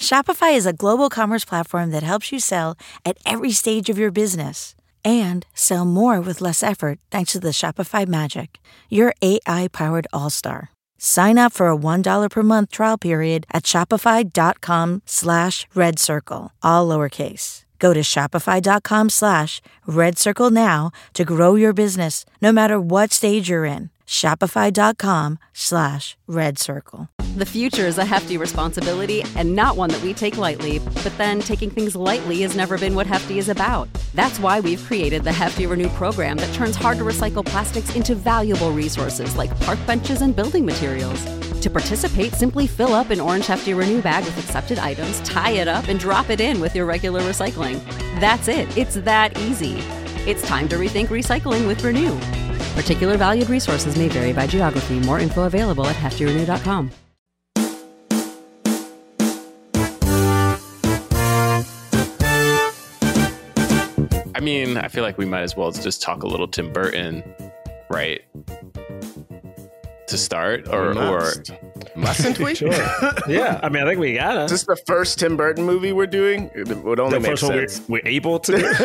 Shopify is a global commerce platform that helps you sell at every stage of your business and sell more with less effort thanks to the Shopify Magic, your AI-powered all-star. Sign up for a $1 per month trial period at shopify.com/redcircle, all lowercase. Go to shopify.com/redcircle now to grow your business, no matter what stage you're in. Shopify.com/redcircle. The future is a hefty responsibility and not one that we take lightly. But then taking things lightly has never been what Hefty is about. That's why we've created the Hefty Renew program that turns hard-to-recycle plastics into valuable resources like park benches and building materials. To participate, simply fill up an orange Hefty Renew bag with accepted items, tie it up, and drop it in with your regular recycling. That's it. It's that easy. It's time to rethink recycling with Renew. Particular valued resources may vary by geography. More info available at heftyrenew.com. I mean, I feel like we might as well just talk a little Tim Burton, right? To start, or mustn't we? Sure. Yeah, I mean, I think we gotta. Is this the first Tim Burton movie we're doing? It would only make sense. We're able to do.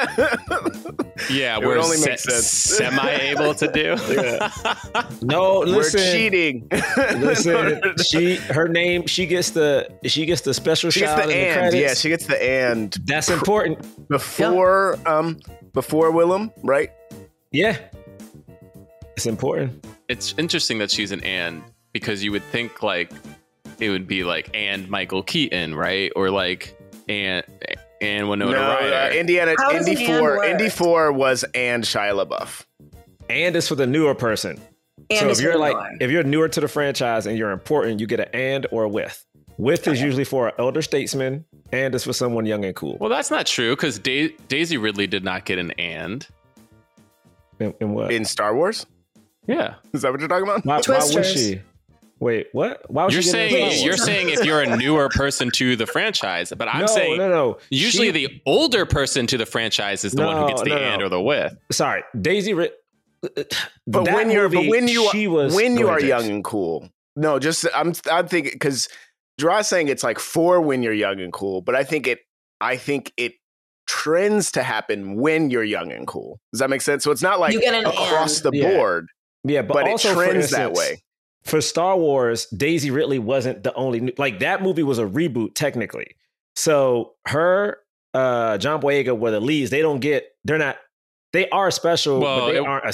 Yeah, it we're only make sense. Semi-able to do. Yeah. No, listen. We're cheating. Listen, she gets the special shout out in the credits. Yeah, she gets the and. That's important. Before Willem, right? Yeah. It's important. It's interesting that she's an and, because you would think like it would be like and Michael Keaton, right? Or like and Winona Ryder. Indy 4 was and Shia LaBeouf. And is for the newer person. And so if you're newer to the franchise and you're important, you get an and or a with. With is usually for an elder statesman, and is for someone young and cool. Well, that's not true, because Daisy Ridley did not get an and. In what? In Star Wars? Yeah. Is that what you're talking about? Why was she? Wait, what? Why was you're she saying you're saying if you're a newer person to the franchise, but I'm saying no. Usually the older person to the franchise is the one who gets the and or the with. Sorry, Daisy. But when you are young and cool. No, just I'm thinking, because Gerard's saying it's like for when you're young and cool, but I think it trends to happen when you're young and cool. Does that make sense? So it's not like across the board. Yeah, but also it trends that way. For Star Wars, Daisy Ridley wasn't the only, like, that movie was a reboot technically. So her, John Boyega were the leads. They are special, but they aren't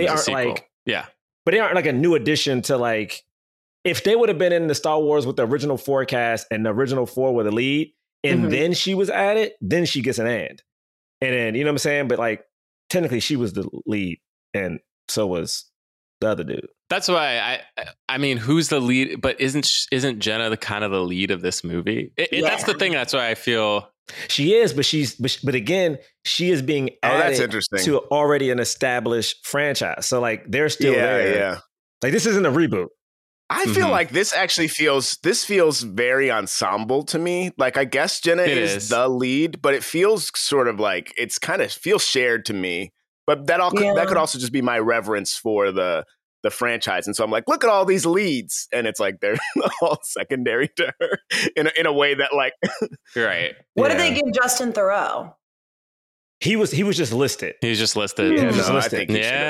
but they aren't like a new addition to, like, if they would have been in the Star Wars with the original 4 cast and the original 4 were the lead, and then she was added, then she gets an and. And then, you know what I'm saying? But like, technically she was the lead and so was the other dude. That's why I mean, who's the lead? But isn't Jenna the kind of the lead of this movie? That's the thing. That's why I feel she is, but again, she is being added that's interesting. To already an established franchise. So like, they're still there. Yeah. Like, this isn't a reboot. I feel like this actually feels very ensemble to me. Like, I guess Jenna is the lead, but it feels sort of like it's kind of feels shared to me. But that could also just be my reverence for the franchise. And so I'm like, look at all these leads. And it's like they're all secondary to her in a way that, like, right. What did they give Justin Theroux? He was just listed. He was just listed. Yeah, just listed.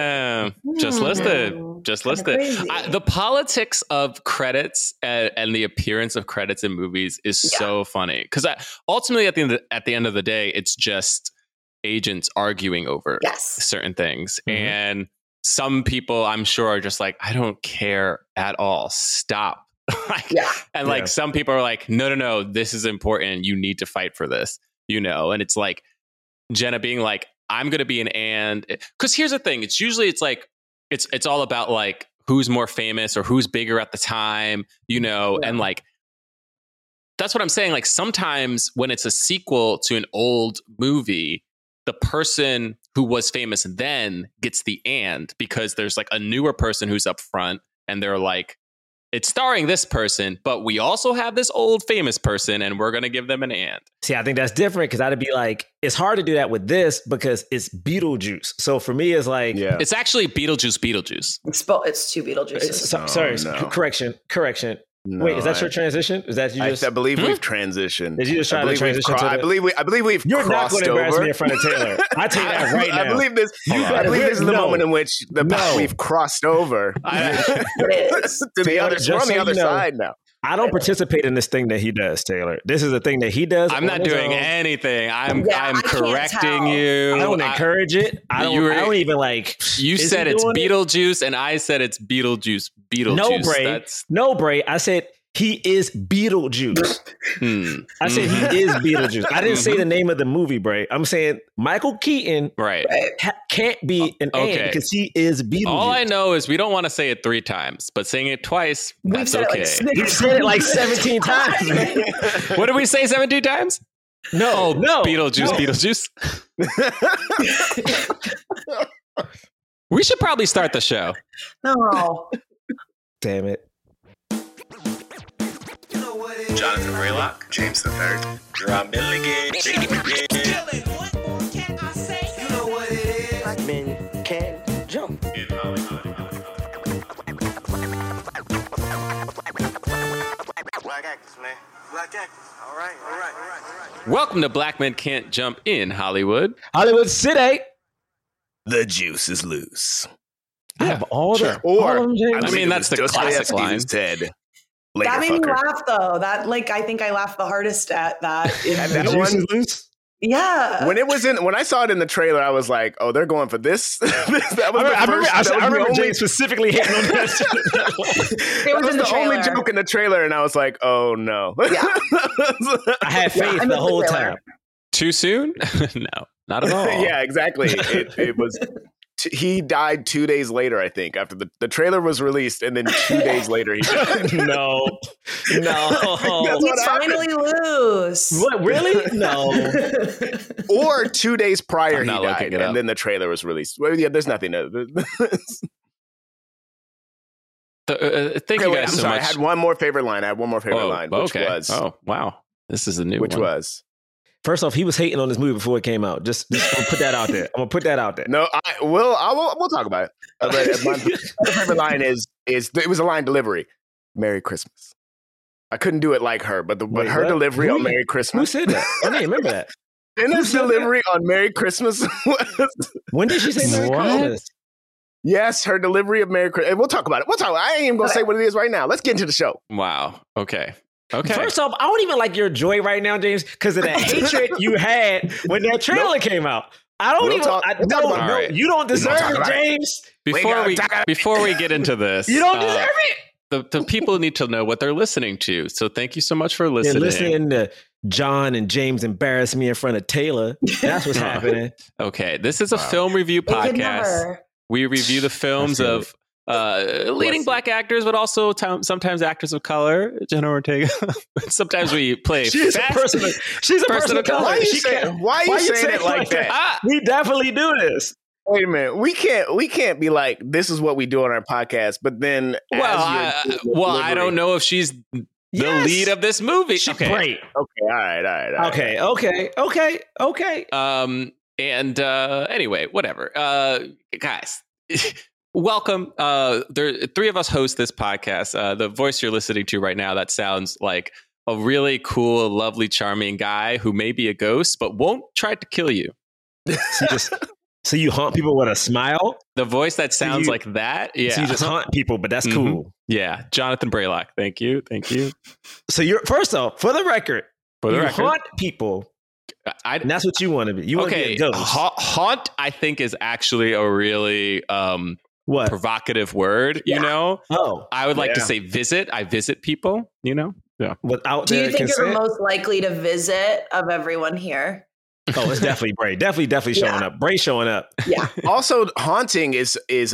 Just listed. The politics of credits and the appearance of credits in movies is so funny, because ultimately at the end of the day, it's just agents arguing over certain things. And some people, I'm sure, are just like, I don't care at all. Stop. Some people are like, no, this is important. You need to fight for this, and it's like Jenna being like, I'm going to be an and, because here's the thing. It's usually like, it's all about like who's more famous or who's bigger at the time, and like, that's what I'm saying. Like, sometimes when it's a sequel to an old movie, the person who was famous then gets the and, because there's like a newer person who's up front and they're like, it's starring this person, but we also have this old famous person and we're going to give them an and. See, I think that's different, because I'd be like, it's hard to do that with this because it's Beetlejuice. So for me, it's like... Yeah. It's actually Beetlejuice. It's two Beetlejuices. Correction. No, Wait, is that your transition? Is that you just? I believe we've transitioned. Did you just try to transition to I believe we've You're not crossed going to embarrass over. me in front of Taylor. I tell you that right now. I believe this. I believe this is the moment in which we've crossed over to the other. We're on the other side now. I don't participate in this thing that he does, Taylor. This is a thing that he does. I'm not doing anything. I'm correcting you. I don't encourage it. I don't even like. You said it's Beetlejuice, and I said it's Beetlejuice. No, Bray. I said he is Beetlejuice. I said he is Beetlejuice. I didn't say the name of the movie, Bray. I'm saying Michael Keaton can't be an ant because he is Beetlejuice. All I know is we don't want to say it 3 times, but saying it twice, that's okay. We said it like 17 times. What did we say 17 times? No. Beetlejuice. We should probably start the show. No. Damn it. Jonathan Braylock, James III, Drum Milligan. What more can I say? You know what it is. Black men can't jump. Black actors, man. Black actors. All right. Welcome to Black Men Can't Jump in Hollywood. Hollywood City. The juice is loose. I have all the. I mean, that's the classic line. Said, that made me laugh, though. That, I think I laughed the hardest at that. That juice is loose? Yeah. When I saw it in the trailer, I was like, "Oh, they're going for this." I remember James specifically hitting on that. It was the only joke in the trailer, and I was like, "Oh no!" Yeah. I had faith the whole time. Too soon? No, not at all. Yeah, exactly. It was. He died 2 days later, I think, after the trailer was released, and then 2 days later he died. No. He's finally loose. What, really? No. Or 2 days prior he died, and then the trailer was released. Well, yeah, there's nothing. Thank you guys so much. I had one more favorite line. Which was... Oh, wow. This is a new one. Which was... First off, he was hating on this movie before it came out. Just gonna put that out there. I'm gonna put that out there. No, we'll talk about it. My favorite line is it was a line delivery. Merry Christmas. I couldn't do it like her, but her delivery on Merry Christmas. Who said that? I didn't remember that. Jenna's delivery on Merry Christmas was... When did she say Merry Christmas? Yes, her delivery of Merry Christmas. We'll talk about it. I ain't even gonna say what it is right now. Let's get into the show. Wow. Okay. First off, I don't even like your joy right now, James, because of that hatred you had when that trailer came out. I don't you don't deserve it, James. Before we get into this, you don't deserve it. The people need to know what they're listening to. So thank you so much for listening. They're listening to John and James embarrass me in front of Taylor. That's what's happening. Okay, this is a film review podcast. We review the films of leading black actors, but also sometimes actors of color. Jenna Ortega. Sometimes we play. She's a person of color. Why are you saying it like that? We definitely do this. Wait a minute. We can't be like, this is what we do on our podcast, but then I don't know if she's the lead of this movie. She's great. Okay, all right. Okay. And anyway, whatever. Guys. Welcome. There 3 of us host this podcast. The voice you're listening to right now, that sounds like a really cool, lovely, charming guy who may be a ghost, but won't try to kill you. So you haunt people with a smile? The voice that sounds like that? Yeah. So you just haunt people, but that's cool. Yeah. Jonathan Braylock. Thank you. So you're, first off, for the record, haunt people. And that's what you want to be. You want to be a ghost. Haunt, I think, is actually a really provocative word, you know? Oh. I would like to say visit. I visit people, you know? Yeah. Do you think you're most likely to visit of everyone here? Oh, it's definitely Bray. Definitely showing up. Bray showing up. Yeah. Also, haunting is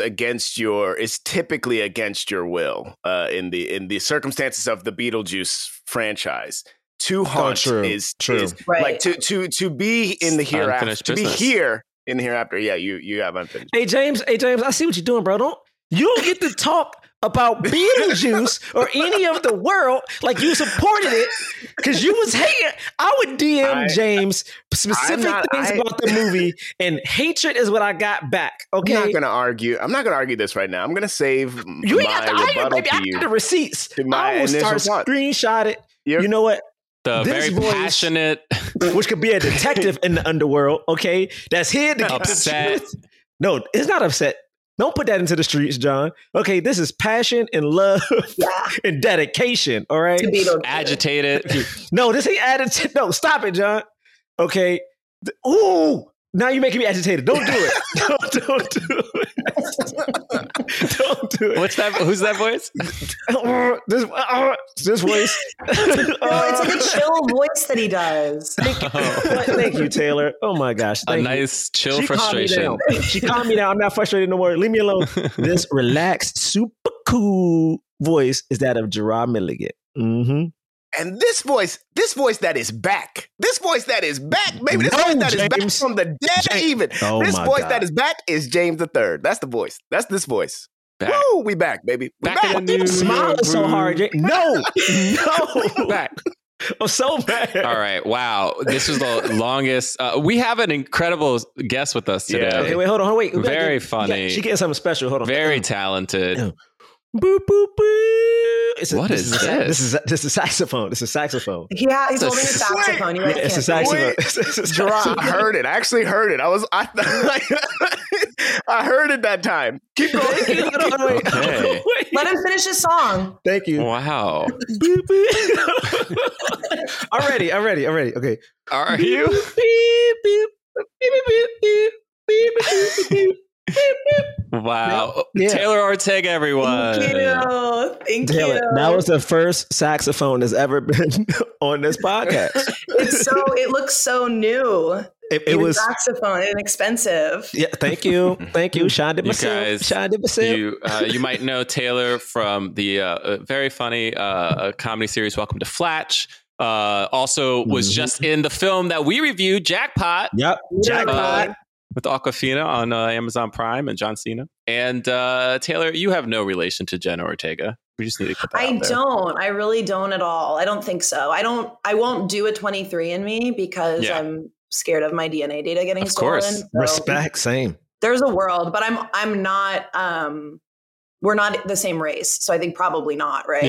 typically against your will in the circumstances of the Beetlejuice franchise. To haunt is right. Like to be in the hereafter. To be here in the hereafter. Yeah, you have unfinished. Hey James, I see what you're doing, bro. You don't get to talk about Beetlejuice or any of the world, like you supported it because you was hating. I would DM James specific things about the movie, and hatred is what I got back. Okay, I'm not going to argue. I'm not going to argue this right now. I'm going to save you ain't got the rebuttal to you. I got the receipts. I will start screenshot it. You know what? The very passionate, which could be a detective in the underworld. Okay, that's here to get upset. No, it's not upset. Don't put that into the streets, John. Okay, this is passion and love and dedication. All right, agitated. No, this ain't agitated. No, stop it, John. Okay. Ooh, now you're making me agitated. Don't do it. Don't do it. Don't do it. What's that? Who's that voice? This voice. It's like a chill voice that he does. Thank you, Taylor. Oh my gosh. A nice chill frustration. She calmed me down. I'm not frustrated no more. Leave me alone. This relaxed, super cool voice is that of Gerard Milligan. Mm-hmm. And this voice that is back. This voice that is back, baby. This voice that is back from the dead even. Oh, this voice that is back is James III. That's the voice. That's this voice. Back. Woo, we back, baby. We back. In the new smiling so hard. No. Back. I'm so bad. All right. Wow. This was the longest. We have an incredible guest with us today. Yeah. Okay, wait, hold on. Wait. Very funny. She getting something special. Hold on. Very talented. Boop, boop, boop. What is this? This is a saxophone. It's a saxophone. Yeah, he's holding a saxophone. It's a saxophone. Gerard, I heard it. I actually heard it. I heard it that time. Keep going. Okay. Let him finish his song. Thank you. Wow. I'm ready. Okay. Are you? Wow. Yeah. Taylor Ortega, everyone. Thank you. That was the first saxophone that's ever been on this podcast. It looks so new. It was saxophone, inexpensive. Yeah, thank you. Sean You guys, you might know Taylor from the very funny comedy series Welcome to Flatch. Also was just in the film that we reviewed, Jackpot. Yep, Jackpot. With Awkwafina on Amazon Prime and John Cena. And Taylor, you have no relation to Jenna Ortega. We just need to put that out there. Don't. I really don't at all. I don't think so. I won't do a 23andMe because I'm scared of my DNA data getting stolen. Of course. So Respect, same. There's a world, but I'm not we're not the same race, so I think probably not, right?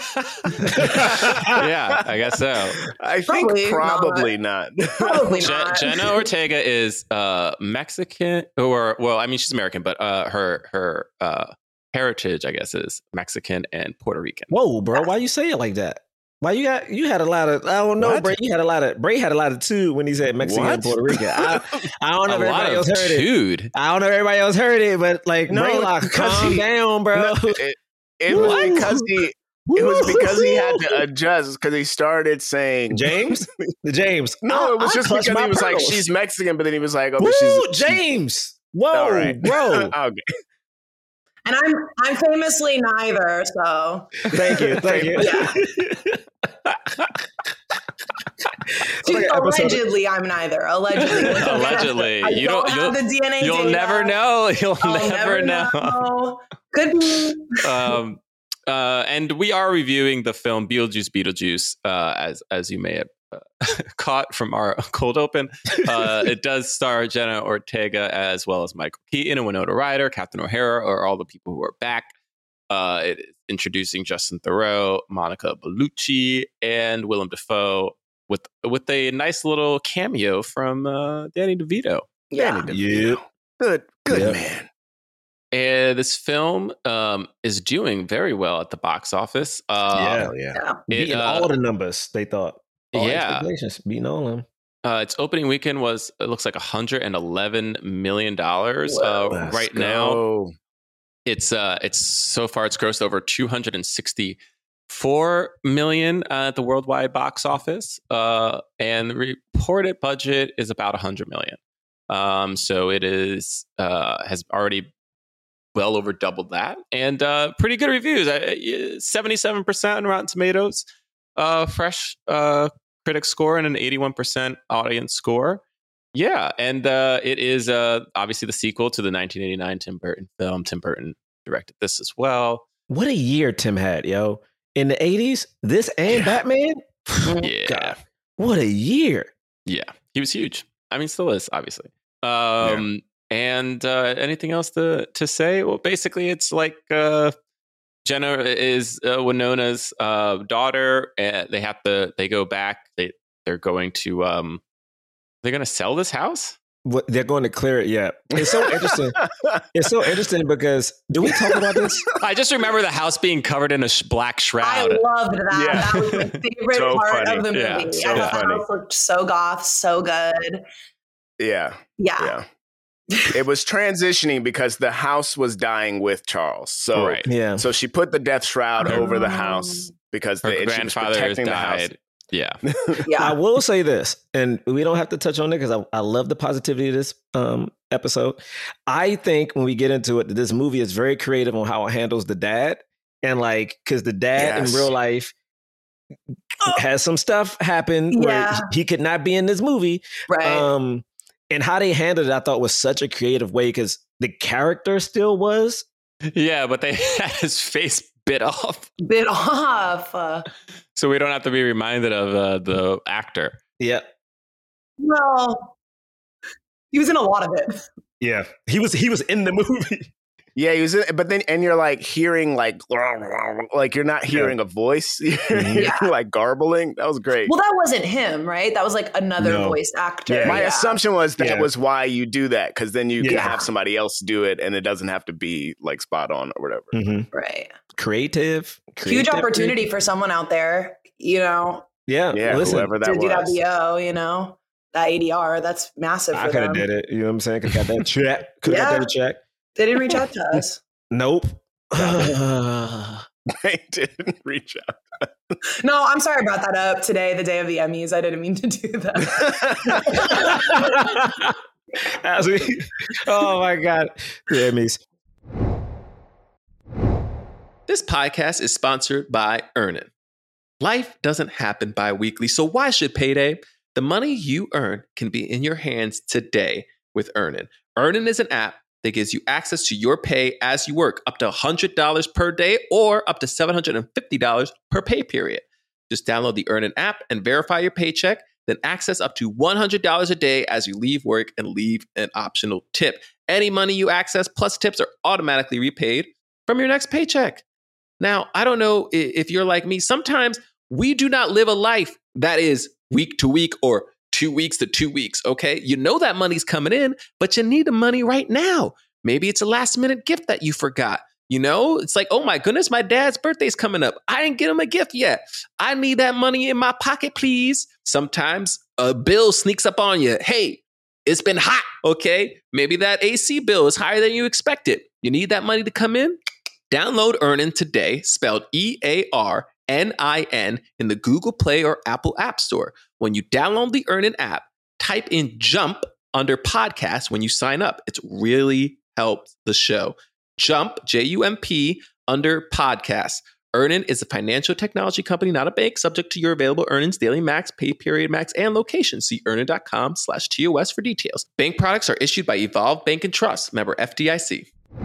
Yeah, I guess so. I think probably not. Probably not. Jenna Ortega is Mexican, she's American, but her heritage, I guess, is Mexican and Puerto Rican. Whoa, bro! Why you say it like that? Why you had a lot of, I don't know, Bray. Bray had a lot of too when he said Mexican and Puerto Rican. I don't know if everybody else heard it. I don't know if everybody else heard it, but like, no, Bray, like, calm down, bro. It was because he had to adjust because he started saying James. No, it was just because he was like, she's Mexican, but then he was like, okay, she's James. Whoa, right. Bro. Okay. And I'm famously neither, so thank you. Yeah. Allegedly, I'm neither. Allegedly, you don't have the DNA. You'll data. Never know. I'll never know. Could be. And we are reviewing the film Beetlejuice, as you may have caught from our cold open. It does star Jenna Ortega as well as Michael Keaton and Winona Ryder, Captain O'Hara, or all the people who are back. It is introducing Justin Theroux, Monica Bellucci, and Willem Dafoe with a nice little cameo from Danny DeVito. Yeah. Good man. And this film is doing very well at the box office. Beating all the numbers, they thought. Expectations, beating all of them. Its opening weekend it looks like $111 million. Right now, it's so far it's grossed over $264 million at the worldwide box office, and the reported budget is about $100 million. So it is has already well over doubled that, and pretty good reviews. 77% on Rotten Tomatoes, fresh critic score, and an 81% audience score. Yeah, and it is obviously the sequel to the 1989 Tim Burton film. Tim Burton directed this as well. what a year Tim had, yo. In the 80s, this and Batman? Yeah. God, what a year. Yeah. He was huge. I mean, still is, obviously. And anything else to say? Well, basically, it's like Jenna is Winona's daughter. They go back. They're going to they're going to sell this house. What, they're going to clear it. Yeah, it's so interesting. It's so interesting because do we talk about this? I just remember the house being covered in a black shroud. I loved that. Yeah. That was my favorite So part funny. of the movie. Yeah, so I thought funny. the house looked so goth, so good. Yeah. Yeah. It was transitioning because the house was dying with Charles. So, Right. Yeah. so she put the death shroud over the house because Her she was grandfather protecting the house. died. Yeah. Yeah. I will say this, and we don't have to touch on it because I love the positivity of this episode. I think when we get into it, that this movie is very creative on how it handles the dad. And like, because the dad in real life has some stuff happen where he could not be in this movie. Right. And how they handled it, I thought was such a creative way because the character still was. Yeah, but they had his face bit off. So we don't have to be reminded of the actor. Yeah. Well, he was in a lot of it. Yeah. He was in the movie. Yeah, he was in, but then, and you're like hearing like you're not hearing a voice. You're like garbling. That was great. Well, that wasn't him, right? That was like another voice actor. Yeah. My assumption was that was why you do that, because then you can have somebody else do it and it doesn't have to be like spot on or whatever. Mm-hmm. Right. Creative. Huge opportunity for someone out there, you know. Yeah. Listen, whoever that to was. do that VO, you know, that ADR, that's massive for I could have did it. You know what I'm saying? Could have got that check. Could have got that check. They didn't reach out to us. Nope. They didn't reach out. No, I'm sorry I brought that up today, the day of the Emmys. I didn't mean to do that. Oh my God. The Emmys. This podcast is sponsored by Earnin. Life doesn't happen bi-weekly, so why should payday? The money you earn can be in your hands today with Earnin. Earnin is an app that gives you access to your pay as you work, up to $100 per day or up to $750 per pay period. Just download the Earnin app and verify your paycheck, then access up to $100 a day as you leave work and leave an optional tip. Any money you access plus tips are automatically repaid from your next paycheck. Now, I don't know if you're like me. Sometimes we do not live a life that is week to week or 2 weeks to 2 weeks, okay? You know that money's coming in, but you need the money right now. Maybe it's a last minute gift that you forgot. You know, it's like, oh my goodness, my dad's birthday's coming up. I didn't get him a gift yet. I need that money in my pocket, please. Sometimes a bill sneaks up on you. Hey, it's been hot, okay? Maybe that AC bill is higher than you expected. You need that money to come in? Download Earnin today, spelled EARNIN, in the Google Play or Apple App Store. When you download the Earnin app, type in JUMP under podcast when you sign up. It's really helped the show. JUMP, J-U-M-P, under podcast. Earnin is a financial technology company, not a bank, subject to your available earnings, daily max, pay period max, and location. See earnin.com/TOS for details. Bank products are issued by Evolve Bank and Trust, member FDIC.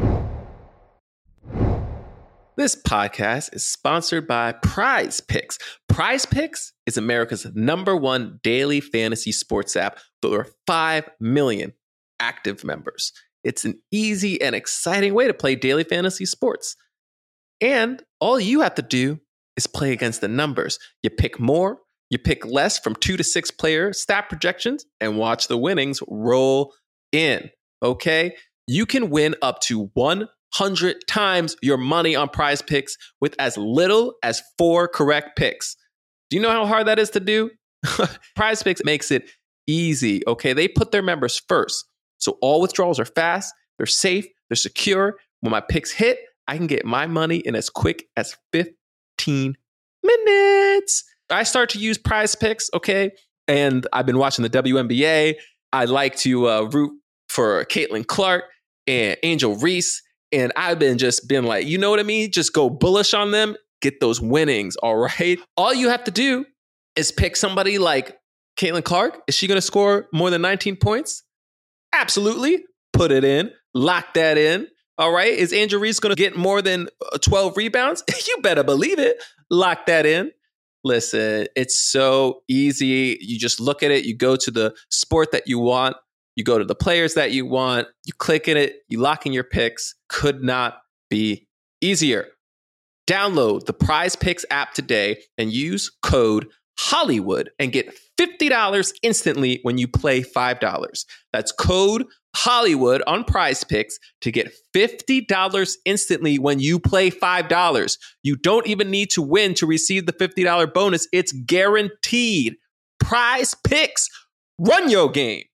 This podcast is sponsored by Prize Picks. Prize Picks is America's #1 daily fantasy sports app with over 5 million active members. It's an easy and exciting way to play daily fantasy sports. And all you have to do is play against the numbers. You pick more, you pick less from 2 to 6 player stat projections, and watch the winnings roll in. Okay? You can win up to 100 times your money on Prize Picks with as little as 4 correct picks. Do you know how hard that is to do? Prize Picks makes it easy, okay? They put their members first. So all withdrawals are fast, they're safe, they're secure. When my picks hit, I can get my money in as quick as 15 minutes. I start to use Prize Picks, okay? And I've been watching the WNBA. I like to root for Caitlin Clark and Angel Reese. And I've been like, you know what I mean? Just go bullish on them, get those winnings, all right? All you have to do is pick somebody like Caitlin Clark. Is she going to score more than 19 points? Absolutely. Put it in. Lock that in. All right. Is Angel Reese going to get more than 12 rebounds? You better believe it. Lock that in. Listen, it's so easy. You just look at it. You go to the sport that you want. You go to the players that you want. You click in it. You lock in your picks. Could not be easier. Download the Prize Picks app today and use code Hollywood and get $50 instantly when you play $5. That's code Hollywood on Prize Picks to get $50 instantly when you play $5. You don't even need to win to receive the $50 bonus. It's guaranteed. Prize Picks. Run your game.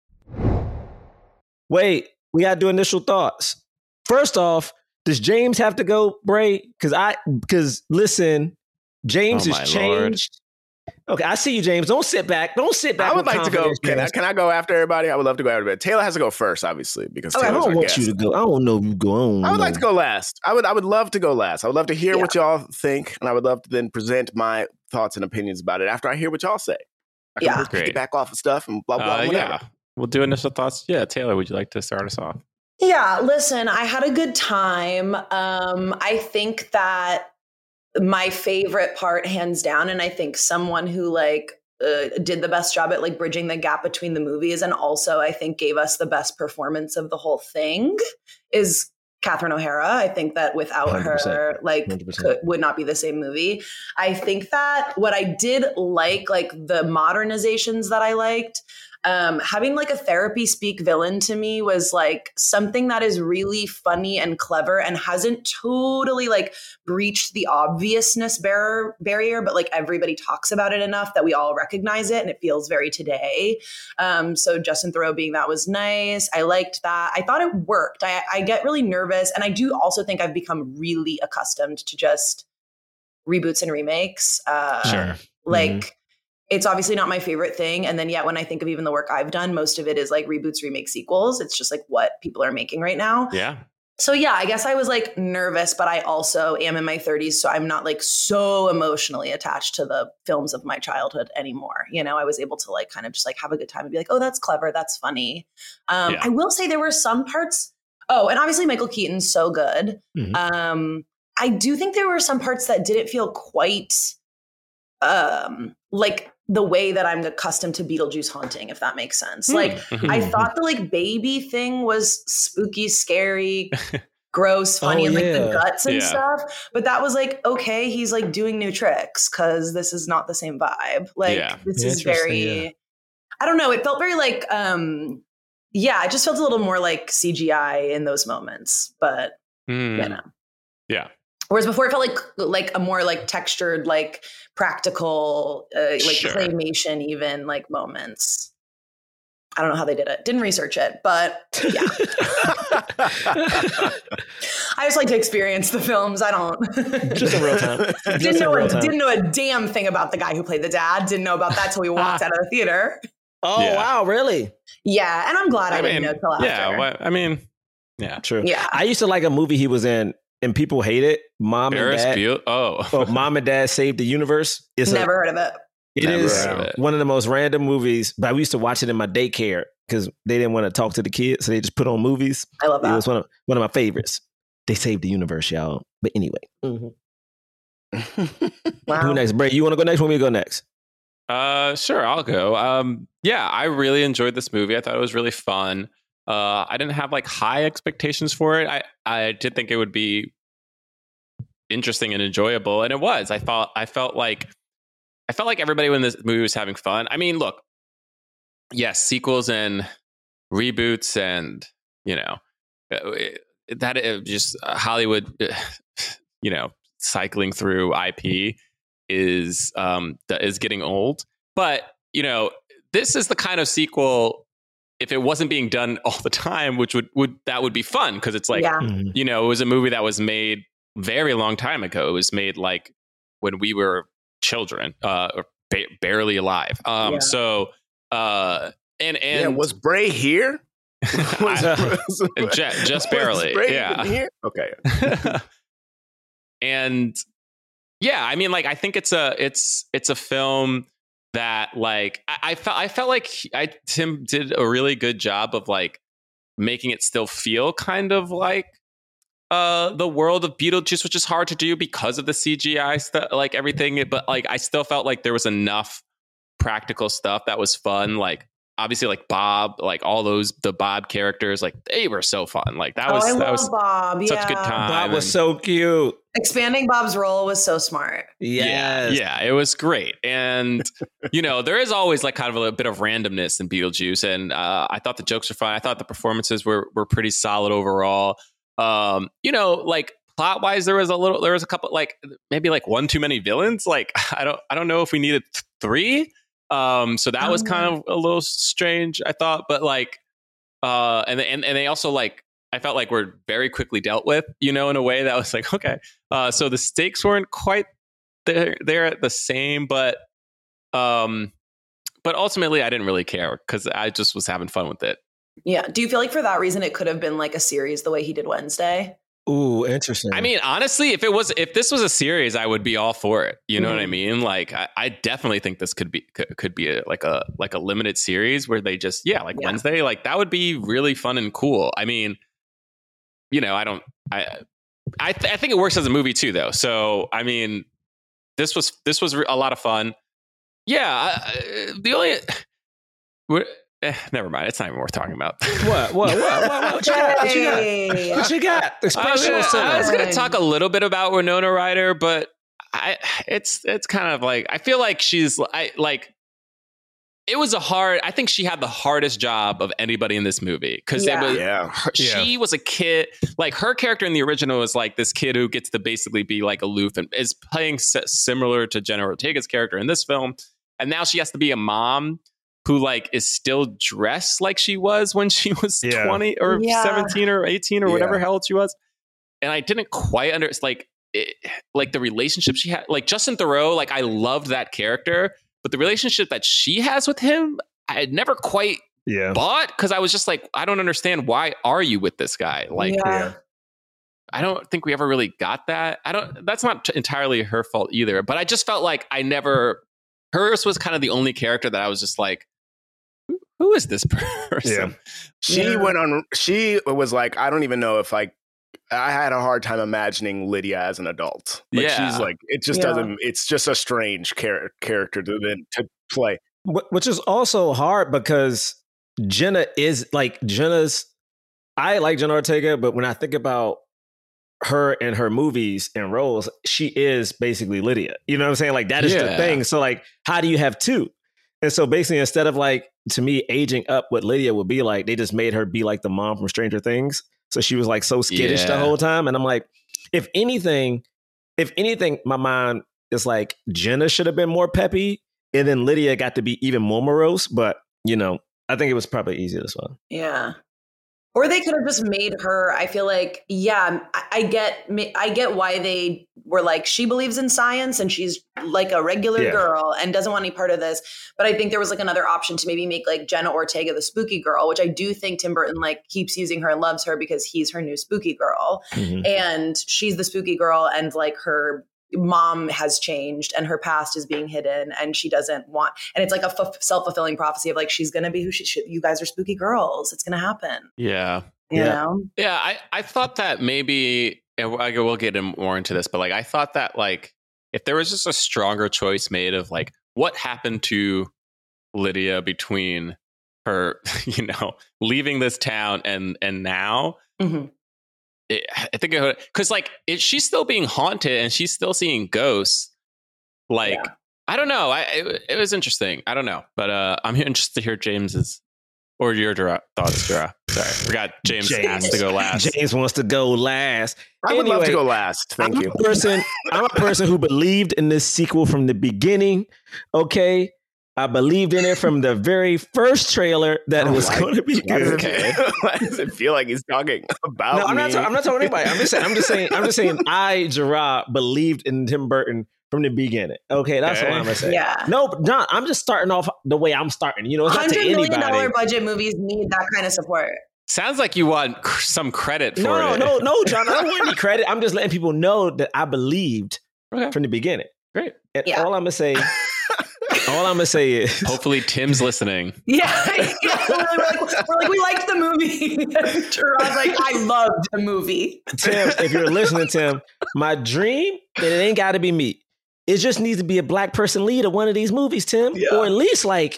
Wait, we got to do initial thoughts. First off, does James have to go, Bray? Because listen, James has changed. Okay, I see you, James. Don't sit back. I would like to go. Can I go after everybody? I would love to go after everybody. Taylor has to go first, obviously, because I don't want you to go. I don't know if you go. I would like to go last. I would love to go last. I would love to hear what y'all think, and I would love to then present my thoughts and opinions about it after I hear what y'all say. I can get back off of stuff and blah, blah, whatever. Yeah, we'll do initial thoughts. Yeah, Taylor, would you like to start us off? Yeah, listen, I had a good time. I think that my favorite part, hands down, and I think someone who did the best job at bridging the gap between the movies, and also I think gave us the best performance of the whole thing, is Catherine O'Hara. I think that without 100%, her, would not be the same movie. I think that what I did like the modernizations that I liked, having a therapy speak villain to me was something that is really funny and clever and hasn't totally breached the obviousness barrier, but everybody talks about it enough that we all recognize it and it feels very today. So Justin Theroux being that was nice. I liked that. I thought it worked. I get really nervous, and I do also think I've become really accustomed to just reboots and remakes. Sure. It's obviously not my favorite thing. And then yet when I think of even the work I've done, most of it is reboots, remakes, sequels. It's just what people are making right now. Yeah. So yeah, I guess I was nervous, but I also am in my 30s. So I'm not so emotionally attached to the films of my childhood anymore. I was able to kind of just have a good time and be oh, that's clever. That's funny. I will say there were some parts. Oh, and obviously Michael Keaton's so good. Mm-hmm. I do think there were some parts that didn't feel quite the way that I'm accustomed to Beetlejuice haunting, if that makes sense. I thought the baby thing was spooky, scary, gross, funny, and the guts and stuff. But that was okay, he's doing new tricks because this is not the same vibe. This is very, I don't know. It felt very it just felt a little more CGI in those moments, but Yeah. Whereas before it felt like a more textured, practical, claymation even moments. I don't know how they did it. Didn't research it, but yeah. I just like to experience the films. I don't. Just in real time. Didn't know a damn thing about the guy who played the dad. Didn't know about that till we walked out of the theater. Oh, wow. Really? Yeah. And I'm glad I didn't know till after. Yeah. True. Yeah. I used to like a movie he was in, and people hate it. Mom and Dad. Mom and Dad Saved the Universe. Never heard of it. It is one of the most random movies, but I used to watch it in my daycare because they didn't want to talk to the kids, so they just put on movies. I love that. It was one of my favorites. They saved the universe, y'all. But anyway. Mm-hmm. Wow. Who next? Bray, you want to go next? Want me to go next? Sure, I'll go. I really enjoyed this movie. I thought it was really fun. I didn't have high expectations for it. I did think it would be interesting and enjoyable, and it was. I felt like everybody when this movie was having fun. I mean, look, yes, sequels and reboots, and just Hollywood, cycling through IP is getting old. But this is the kind of sequel. If it wasn't being done all the time, which would be fun because it's it was a movie that was made very long time ago. It was made when we were children, or barely alive. So was Bray here? Just barely. Yeah. Here? Okay. And I mean, I think it's a film that I felt like Tim did a really good job of making it still feel kind of the world of Beetlejuice, which is hard to do because of the CGI stuff, like everything. But like, I still felt like there was enough practical stuff that was fun. Like, obviously, like Bob, like all the Bob characters, like they were so fun. Like that was Bob. Such a good time. Bob was so cute. Expanding Bob's role was so smart. Yes. Yeah, it was great. And, there is always like kind of a bit of randomness in Beetlejuice. And I thought the jokes were fun. I thought the performances were pretty solid overall. Like plot wise, there was a couple, like maybe like one too many villains. Like, I don't know if we needed 3. So that was kind of a little strange, I thought. But like, and they also like, I felt like were very quickly dealt with, in a way that was like, okay. So the stakes weren't quite there at the same, but ultimately I didn't really care because I just was having fun with it. Yeah. Do you feel like for that reason it could have been like a series the way he did Wednesday? Ooh, interesting. I mean, honestly, if this was a series, I would be all for it. You know what I mean? Like, I definitely think this could be a limited series where they just Wednesday, like that would be really fun and cool. I mean, I think it works as a movie too, though. So I mean, this was a lot of fun. Yeah, the only. Never mind. It's not even worth talking about. What you got? What you got? I was going to talk a little bit about Winona Ryder, but it's kind of like I feel like it was I think she had the hardest job of anybody in this movie because she was a kid. Like her character in the original was like this kid who gets to basically be like aloof and is playing similar to Jenna Ortega's character in this film, and now she has to be a mom who like is still dressed like she was when she was 20 or 17 or 18 or whatever how old she was. And I didn't quite understand like the relationship she had, like Justin Theroux, like I loved that character, but the relationship that she has with him, I had never quite bought because I was just like, I don't understand. Why are you with this guy? Like, I don't think we ever really got that. That's not entirely her fault either, but I just felt like hers was kind of the only character that I was just like, who is this person? She was like, I don't even know if I had a hard time imagining Lydia as an adult. Like she's like, it just doesn't, it's just a strange character to play. Which is also hard because Jenna's, I like Jenna Ortega, but when I think about her and her movies and roles, she is basically Lydia. You know what I'm saying? Like that is the thing. So like, how do you have two? And so basically, instead of like, to me, aging up what Lydia would be like, they just made her be like the mom from Stranger Things. So she was like so skittish the whole time. And I'm like, if anything, my mind is like Jenna should have been more peppy. And then Lydia got to be even more morose. But, I think it was probably easier this one. Yeah. Or they could have just made her, I feel like, I get why they were like, she believes in science and she's like a regular girl and doesn't want any part of this. But I think there was like another option to maybe make like Jenna Ortega the spooky girl, which I do think Tim Burton like keeps using her and loves her because he's her new spooky girl. Mm-hmm. And she's the spooky girl and like her mom has changed and her past is being hidden and she doesn't want, and it's like a self-fulfilling prophecy of like, she's going to be who she should, you guys are spooky girls. It's going to happen. Yeah. You know? Yeah. I thought that maybe, and we'll get more into this, but like, I thought that like, if there was just a stronger choice made of like, what happened to Lydia between her, leaving this town and now, I think because like she's still being haunted and she's still seeing ghosts. Like I don't know. It was interesting. I don't know, but I'm interested to hear James's or your thoughts, Jara. Sorry, forgot James has to go last. James wants to go last. I would love to go last. Thank you. I'm a person who believed in this sequel from the beginning. Okay. I believed in it from the very first trailer that it was going to be good. Why does it feel like he's talking about me? I'm not talking to anybody. I'm just saying I, Gerard, believed in Tim Burton from the beginning. Okay, that's what I'm going to say. Yeah. No, John, I'm just starting off the way I'm starting. It's not to anybody. $100 million budget movies need that kind of support. Sounds like you want some credit for it. No, John, I don't want any credit. I'm just letting people know that I believed from the beginning. Great. And all I'm going to say... All I'm gonna say is, hopefully Tim's listening. Yeah. We're like, we liked the movie. Gerard's like, I loved the movie. Tim, if you're listening, Tim, my dream, and it ain't got to be me. It just needs to be a black person lead of one of these movies, Tim, or at least like,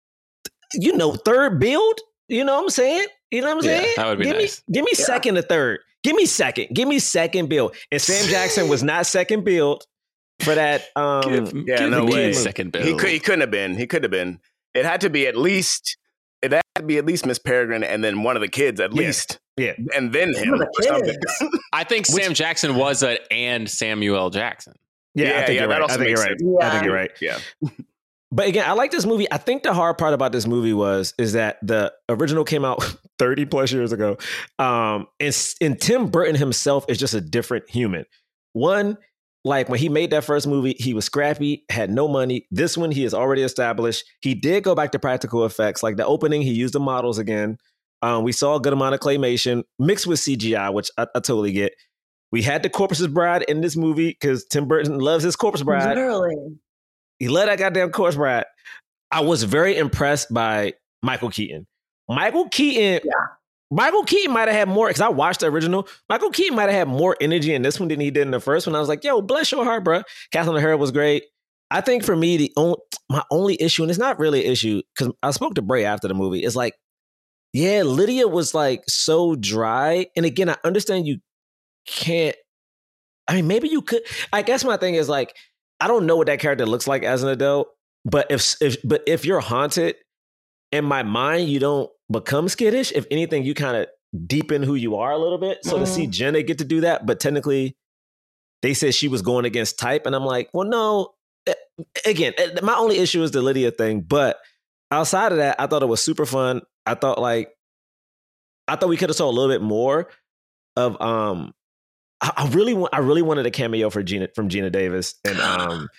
third build. You know what I'm saying? You know what I'm saying? That would be nice. Give me second to third. Give me second build. And Sam Jackson was not second build for that. No way. Second build. He couldn't have been. He could have been. It had to be at least. It had to be at least Miss Peregrine and then one of the kids at least. Yeah. And then him. Or something. I think Sam Jackson was and Samuel Jackson. Yeah, I think you're right. I think you're right. Yeah. But again, I like this movie. I think the hard part about this movie is that the original came out 30 plus years ago. And Tim Burton himself is just a different human. One, like when he made that first movie, he was scrappy, had no money. This one, he is already established. He did go back to practical effects. Like the opening, he used the models again. We saw a good amount of claymation mixed with CGI, which I totally get. We had the Corpse's Bride in this movie because Tim Burton loves his Corpse Bride. Literally. He loved that goddamn Corpse Bride. I was very impressed by Michael Keaton. Michael Keaton might have had more, because I watched the original. Michael Keaton might have had more energy in this one than he did in the first one. I was like, yo, bless your heart, bro. Catherine O'Hara was great. I think for me, my only issue, and it's not really an issue, because I spoke to Bray after the movie, is like, yeah, Lydia was like so dry. And again, I understand you can't, I mean, maybe you could. I guess my thing is like, I don't know what that character looks like as an adult, but if you're haunted, in my mind, you don't become skittish. If anything, you kind of deepen who you are a little bit. So to see Jenna get to do that, but technically they said she was going against type. And I'm like, well, no. Again, my only issue is the Lydia thing. But outside of that, I thought it was super fun. I thought we could have saw a little bit more of I really wanted a cameo from Gina Davis and and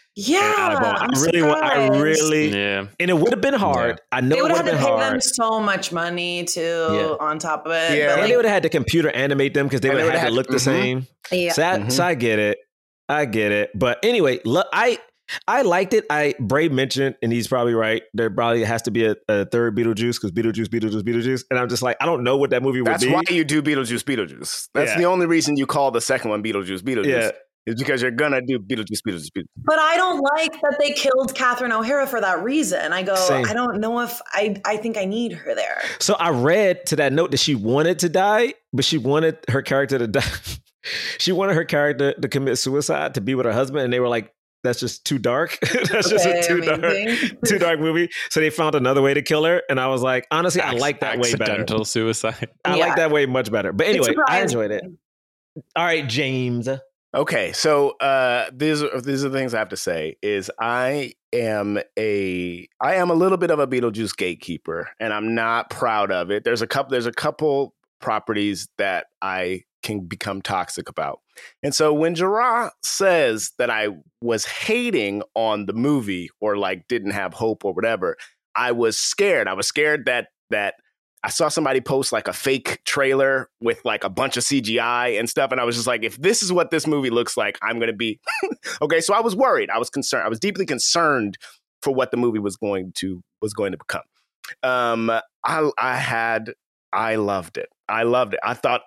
and it would have been hard. I know they would it have would have had to been pay hard. them so much money too on top of it. Yeah, but and they would have had to computer animate them because they would have had to look the same. Yeah, so I get it. But anyway, look, I liked it. Bray mentioned, and he's probably right, there probably has to be a third Beetlejuice because Beetlejuice. And I'm just like, I don't know what that movie would be. That's why you do Beetlejuice. That's the only reason you call the second one Beetlejuice. Yeah. Is because you're going to do Beetlejuice. But I don't like that they killed Catherine O'Hara for that reason. I go, Same. I don't know if I think I need her there. So I read to that note that she wanted to die, but she wanted her character to die. She wanted her character to commit suicide to be with her husband. And they were like, that's just too dark. That's just a too dark movie. So they found another way to kill her. And I was like, honestly, I like that way better. Accidental suicide. I like that way much better. But anyway, I enjoyed it. All right, James. Okay, so these are the things I have to say. Is I am a little bit of a Beetlejuice gatekeeper, and I'm not proud of it. There's a couple properties that I can become toxic about. And so when Gerard says that I was hating on the movie or like didn't have hope or whatever, I was scared. I was scared that I saw somebody post like a fake trailer with like a bunch of CGI and stuff. And I was just like, if this is what this movie looks like, I'm going to be okay. So I was worried. I was concerned. I was deeply concerned for what the movie was going to become. I loved it. I thought,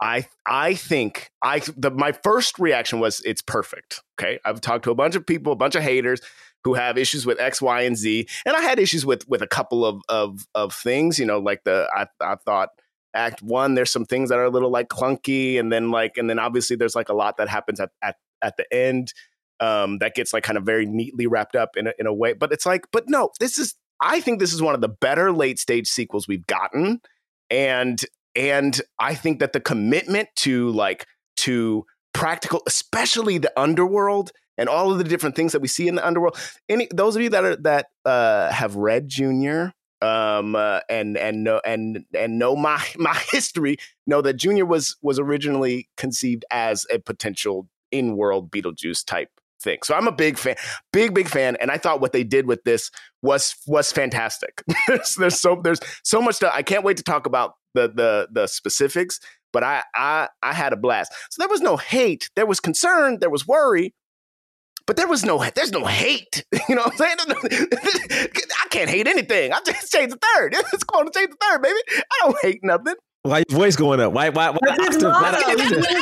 my first reaction was it's perfect. Okay. I've talked to a bunch of people, a bunch of haters who have issues with X, Y, and Z. And I had issues with a couple of things, like I thought Act 1, there's some things that are a little like clunky. And then obviously there's like a lot that happens at the end that gets like kind of very neatly wrapped up in a way. But it's like, but no, I think this is one of the better late stage sequels we've gotten. And I think that the commitment to practical, especially the underworld and all of the different things that we see in the underworld. Those of you that have read Junior and know my history know that Junior was originally conceived as a potential in-world Beetlejuice type thing. So I'm a big fan, big fan, and I thought what they did with this was fantastic. there's so much stuff. I can't wait to talk about the specifics, but I had a blast. So there was no hate, there was concern, there was worry, but there's no hate. You know what I'm saying? I can't hate anything. I just changed the third. It's going to change the third, baby. I don't hate nothing. Why your voice going up? Why That's his motto.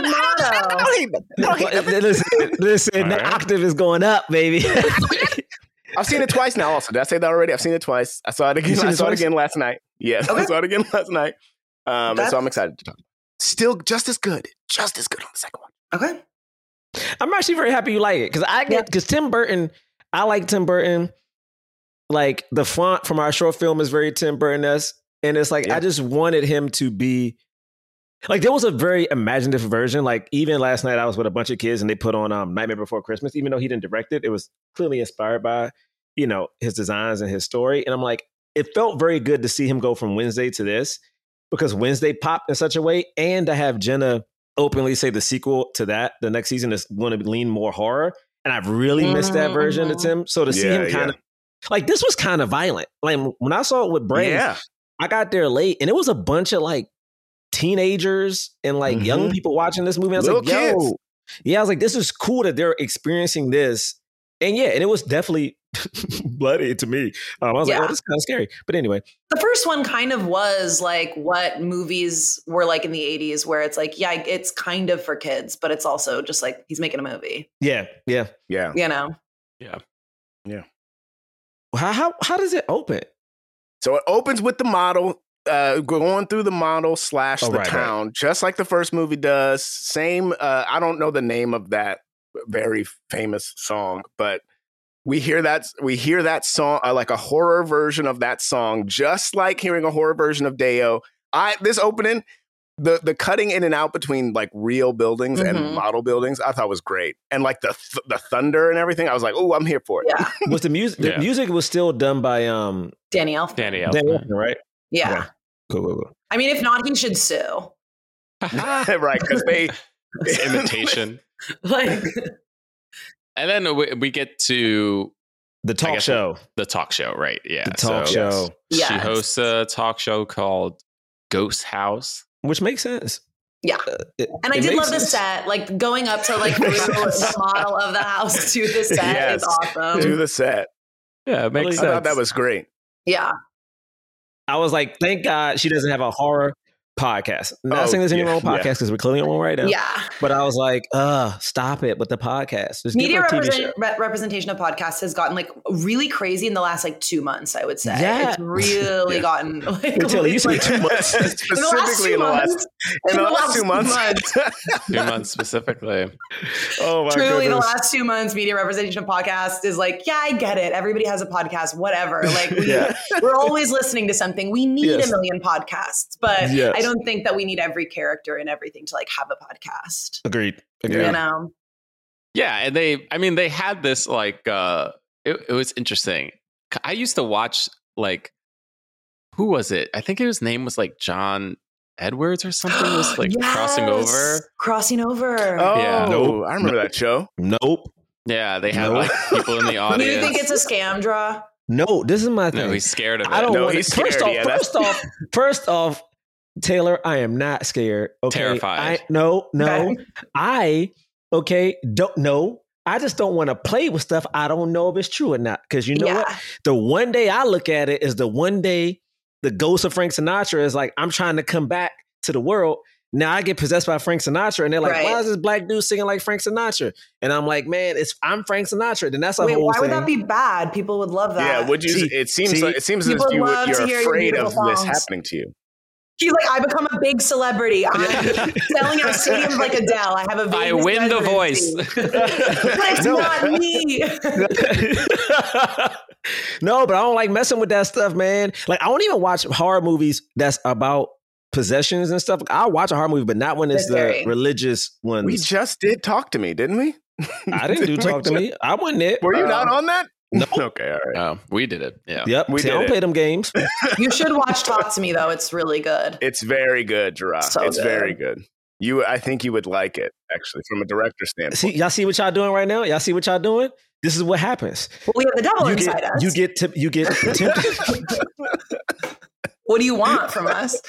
Listen, the octave is going up, baby. I've seen it twice now also. Did I say that already? I've seen it twice. I saw it again. I saw it again last night. Yes, okay. I saw it again last night. And so I'm excited to talk. Still just as good on the second one. Okay. I'm actually very happy you like it because Tim Burton, I like Tim Burton. Like the font from our short film is very Tim Burton-esque. And it's like, I just wanted him to be like, there was a very imaginative version. Like even last night I was with a bunch of kids and they put on Nightmare Before Christmas, even though he didn't direct it. It was clearly inspired by, his designs and his story. And I'm like, it felt very good to see him go from Wednesday to this because Wednesday popped in such a way. And to have Jenna openly say the sequel to that, the next season is going to lean more horror. And I've really missed that version of Tim. So to see him kind of like, this was kind of violent. Like when I saw it with Brains, I got there late and it was a bunch of like teenagers and like young people watching this movie. I was like, yo, I was like, this is cool that they're experiencing this. And and it was definitely bloody to me. I was like, oh, this is kind of scary. But anyway. The first one kind of was like what movies were like in the 80s where it's like, it's kind of for kids, but it's also just like he's making a movie. Yeah. Yeah. Yeah. How does it open? So it opens with the model, going through the model / the town, just like the first movie does. Same, I don't know the name of that very famous song, but we hear that song, like a horror version of that song, just like hearing a horror version of Deo. This opening, the cutting in and out between like real buildings and model buildings, I thought was great. And like the thunder and everything, I was like, oh, I'm here for it. Yeah. Was the music? The music was still done by Danny Elfman. Danny Elfman, right? Yeah. Okay. Cool. I mean, if not, he should sue. Right, because it's imitation. Like, and then we get to the talk show. The talk show, right? Yeah, the talk show. Yes. She hosts a talk show called Ghost House, which makes sense. Yeah, and I did love the set, like going up to like the model of the house to the set is awesome. To the set, yeah, it makes sense. I thought that was great. Yeah, I was like, thank God she doesn't have a horror podcast. Not saying there's any wrong with podcasts because we're clearly on one right now. Yeah. But I was like, stop it with the podcast. Just media representation of podcasts has gotten like really crazy in the last like 2 months, I would say. Yeah. It's really gotten like you say 2 months. Specifically in the last 2 months. 2 months specifically. Oh my Truly goodness. the last 2 months, media representation of podcasts is like, I get it. Everybody has a podcast, whatever. Like we're always listening to something. We need a million podcasts, but I don't think that we need every character and everything to like have a podcast. Agreed. You know? Yeah. And they had this like, it was interesting. I used to watch like, who was it? I think his name was like John Edwards or something. Was like Crossing Over. Oh, yeah. Nope. I remember that show. Nope. Yeah. They had like people in the audience. Do you think it's a scam draw? No, this is my thing. No, he's scared of it. I don't want he's scared. First off, Taylor, I am not scared. Okay. Terrified. I don't know. I just don't want to play with stuff I don't know if it's true or not. Because you know what? The one day I look at it is the one day the ghost of Frank Sinatra is like, I'm trying to come back to the world. Now I get possessed by Frank Sinatra and they're like, why is this black dude singing like Frank Sinatra? And I'm like, man, I'm Frank Sinatra. Then that's a whole thing. Why would that be bad? People would love that. Yeah, would you? It seems as if you're afraid of this happening to you. He's like, I become a big celebrity. I'm selling out stadiums like Adele. I have a I win the voice. But it's not me. No, but I don't like messing with that stuff, man. Like, I don't even watch horror movies that's about possessions and stuff. I'll watch a horror movie, but not when it's the religious ones. We just did Talk to Me, didn't we? I didn't do Talk to Me. I wasn't it. Were you not on that? No. Okay, all right. Oh, we did it. Yeah. Yep. I don't play them games. You should watch Talk to Me, though. It's really good. It's very good, Gerard. It's very good. I think you would like it, actually, from a director standpoint. Y'all see what y'all doing right now? Y'all see what y'all doing? This is what happens. Well, we have the devil inside us. You get tempted. What do you want from us?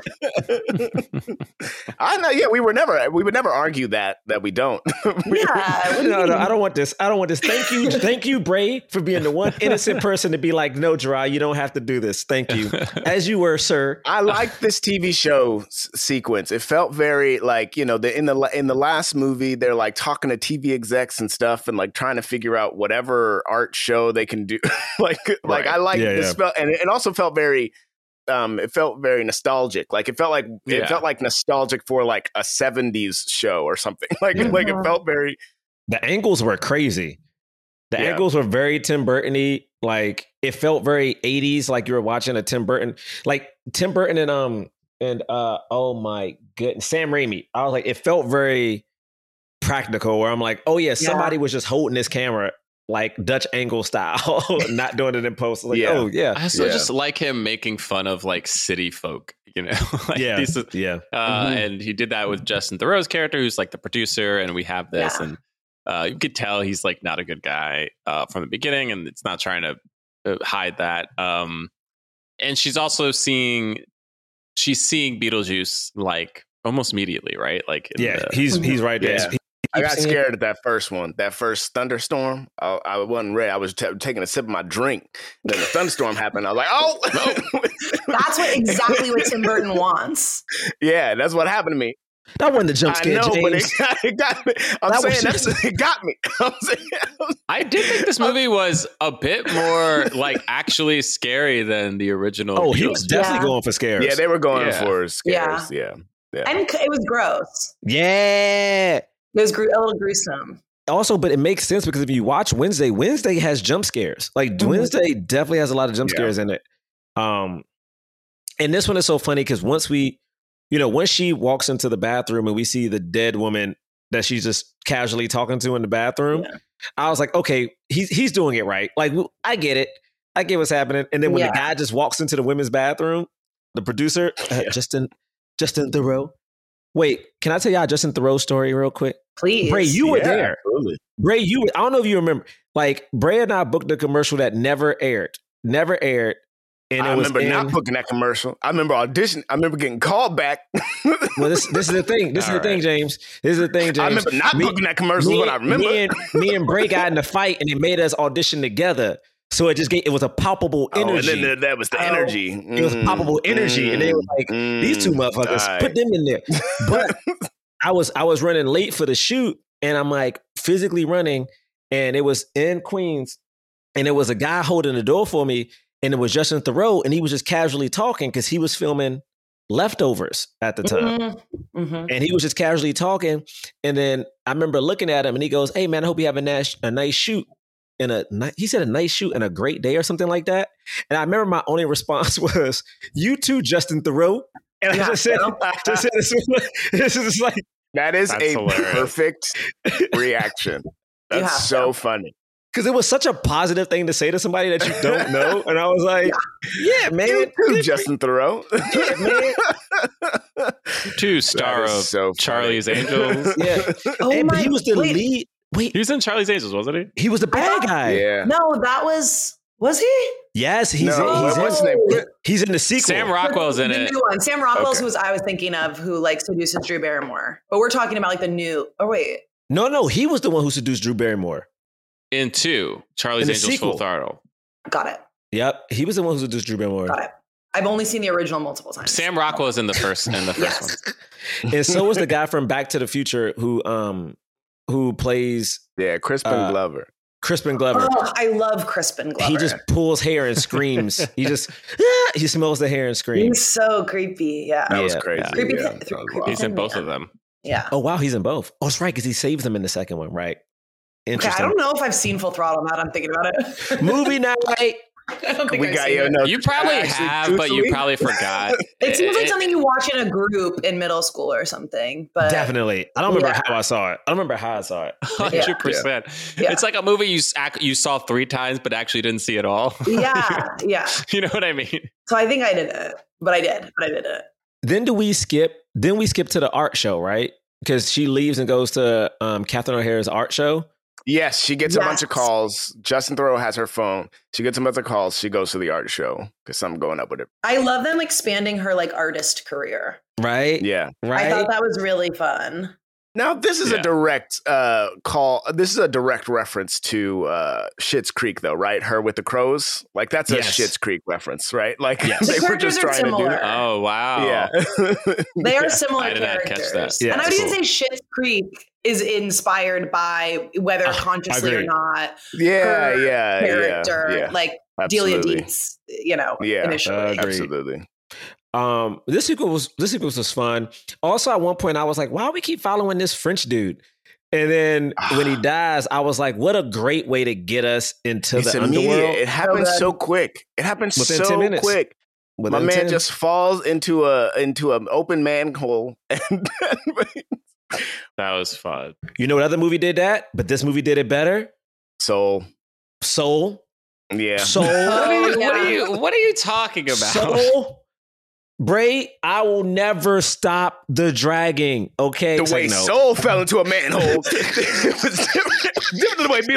I know. Yeah, we would never argue that we don't. Yeah. No, I don't want this. Thank you, Bray, for being the one innocent person to be like, no, Gerard, you don't have to do this. Thank you, as you were, sir. I liked this TV show sequence. It felt very like, in the last movie, they're like talking to TV execs and stuff, and like trying to figure out whatever art show they can do. Like I like this spell, and it also felt very. It felt very nostalgic. Like it felt like nostalgic for like a 70s show or something. Like it felt very. The angles were crazy. The angles were very Tim Burton-y. Like it felt very 80s. Like you were watching a Tim Burton. Like Tim Burton and oh my goodness, Sam Raimi. I was like, it felt very practical. Where I'm like, oh yeah, somebody was just holding this camera. Like Dutch angle style, not doing it in post. Like, oh yeah. I also just like him making fun of like city folk, like and he did that with Justin Theroux's character, who's like the producer, and we have this, and you could tell he's like not a good guy from the beginning, and it's not trying to hide that. And she's also seeing Beetlejuice like almost immediately, right? Like he's right there. Yeah. I got scared at that first one, that first thunderstorm. I wasn't ready. I was taking a sip of my drink. Then the thunderstorm happened. I was like, oh, no. That's exactly what Tim Burton wants. Yeah, that's what happened to me. That wasn't the jump scare, James. But it got me. It got me. I did think this movie was a bit more like actually scary than the original. Oh, he was definitely going for scares. Yeah, they were going for scares. Yeah. And it was gross. Yeah. It was a little gruesome. Also, but it makes sense because if you watch Wednesday has jump scares. Like Wednesday definitely has a lot of jump scares in it. And this one is so funny because once she walks into the bathroom and we see the dead woman that she's just casually talking to in the bathroom, I was like, okay, he's doing it right. Like, I get it. I get what's happening. And then when the guy just walks into the women's bathroom, the producer, Justin Theroux. Wait, can I tell y'all Justin Theroux's story real quick? Please. Bray, you were there. Absolutely. Bray, I don't know if you remember. Like, Bray and I booked a commercial that never aired. And I remember not booking that commercial. I remember audition. I remember getting called back. Well, this is the thing. This is the thing, James. I remember not booking that commercial, but I remember. Me and Bray got in a fight, and it made us audition together. So it was a was energy. And then that was the energy. It was palpable energy. And they were like, these two motherfuckers, put them in there. But I was running late for the shoot, and I'm like physically running, and it was in Queens, and there was a guy holding the door for me, and it was Justin Theroux, and he was just casually talking because he was filming Leftovers at the time. And he was just casually talking. And then I remember looking at him, and he goes, hey man, I hope you have a nice shoot. He said a nice shoot and a great day or something like that. And I remember my only response was, you too, Justin Theroux. And I just said this is like, that's a hilarious. Perfect reaction. That's so funny. Because it was such a positive thing to say to somebody that you don't know. And I was like, yeah, man. You too, Justin Theroux. Yeah, man. Star of Charlie's Angels. Yeah. He was the lead. Wait, he was in Charlie's Angels, wasn't he? He was the bad guy. Yeah. No, that was he? Yes, he's in the sequel. Sam Rockwell's in the it. New one. Sam Rockwell's who I was thinking of, who like seduces Drew Barrymore. But we're talking about like the new. Oh wait. No, he was the one who seduced Drew Barrymore. In Charlie's Angels sequel. Full Throttle. Got it. Yep, he was the one who seduced Drew Barrymore. Got it. I've only seen the original multiple times. Sam Rockwell is in the first one. And so was the guy from Back to the Future who plays Crispin Glover. Crispin Glover. Oh, I love Crispin Glover. He just pulls hair and screams. He smells the hair and screams. He's so creepy. Yeah. That was crazy. Creepy. He's in both of them. Yeah. Oh, wow. He's in both. Oh, that's right. Because he saves them in the second one, right? Interesting. Okay, I don't know if I've seen Full Throttle now that I'm thinking about it. Movie night. I don't think you probably have, but you probably forgot. It seems like something you watch in a group in middle school or something. But definitely, I don't remember how I saw it. 100%. Yeah. It's like a movie you saw 3 times, but actually didn't see it all. Yeah. You know what I mean? So I think I did it, but I did it. Then we skip to the art show, right? Because she leaves and goes to Catherine O'Hara's art show. Yes, she gets a bunch of calls. Justin Theroux has her phone. She gets a bunch of calls. She goes to the art show because something going up with it. I love them expanding her like artist career. Right? Yeah. Right. I thought that was really fun. Now, this is a direct call. This is a direct reference to Schitt's Creek, though, right? Her with the crows. Like, that's a Schitt's Creek reference, right? Like, they were just trying to do that. Oh, wow. Yeah. They are similar I did not characters. catch that. Yeah, and I would even say Schitt's Creek is inspired by, whether consciously or not, her character, like Delia Deetz, initially. Absolutely. This sequel was fun. Also, at one point, I was like, "Why do we keep following this French dude?" And then when he dies, I was like, "What a great way to get us into the underworld!" It happened so quick. It happened within so 10 minutes. quick. Within My man 10. just falls into an open manhole, and that was fun. You know what other movie did that? But this movie did it better. Soul. Soul. Yeah. What are you talking about? Soul. Bray, I will never stop the dragging. Okay, the way Soul fell into a manhole. It was different than the way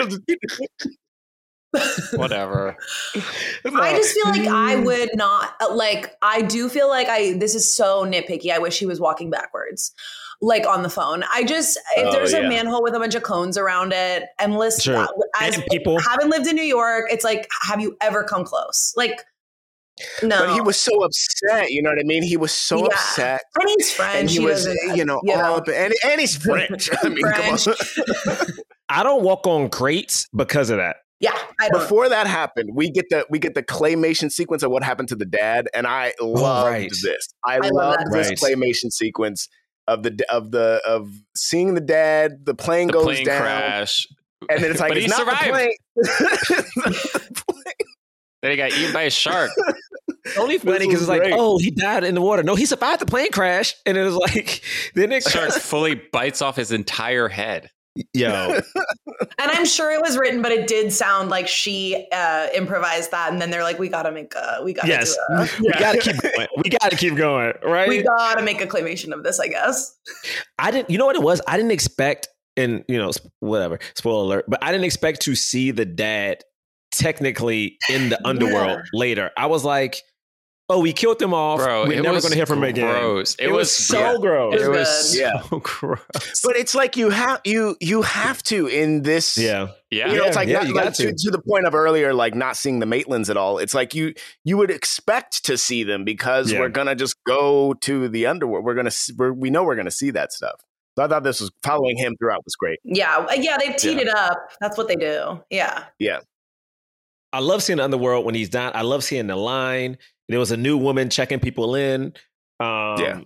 Beatles. Whatever. I just feel like I would not I do feel like this is so nitpicky. I wish he was walking backwards, like on the phone. If there's a manhole with a bunch of cones around it, and listen, as people having lived in New York, it's like, have you ever come close? Like, no. But he was so upset. You know what I mean? He was so upset. And he's French. And he was, all up, and he's French. I mean, French. Come on. I don't walk on crates because of that. Yeah. Before that happened, we get the claymation sequence of what happened to the dad, and I loved this. I loved this claymation sequence of seeing the dad. The plane goes down, crash, and then it's like, but it's he not survived. The plane. Then he got eaten by a shark. Only funny because it's like, oh, he died in the water. No, he survived the plane crash, and it was like, then the shark fully bites off his entire head. Yo. And I'm sure it was written, but it did sound like she improvised that, and then they're like, we gotta keep going. We gotta keep going, right? We gotta make a claymation of this, I guess. You know what it was? I didn't expect, and whatever, spoiler alert, but I didn't expect to see the dad technically in the underworld later. I was like, oh, we killed them off. Bro, we're never going to hear from him again. It was so gross. It was so gross. But it's like you have to in this. Yeah. It's like, to the point of earlier, like not seeing the Maitlands at all. It's like you would expect to see them because we're gonna just go to the underworld. We know we're gonna see that stuff. So I thought this was following him throughout was great. Yeah. They've teed it up. That's what they do. Yeah. Yeah. I love seeing the underworld when he's down. I love seeing the line. There was a new woman checking people in. Wait,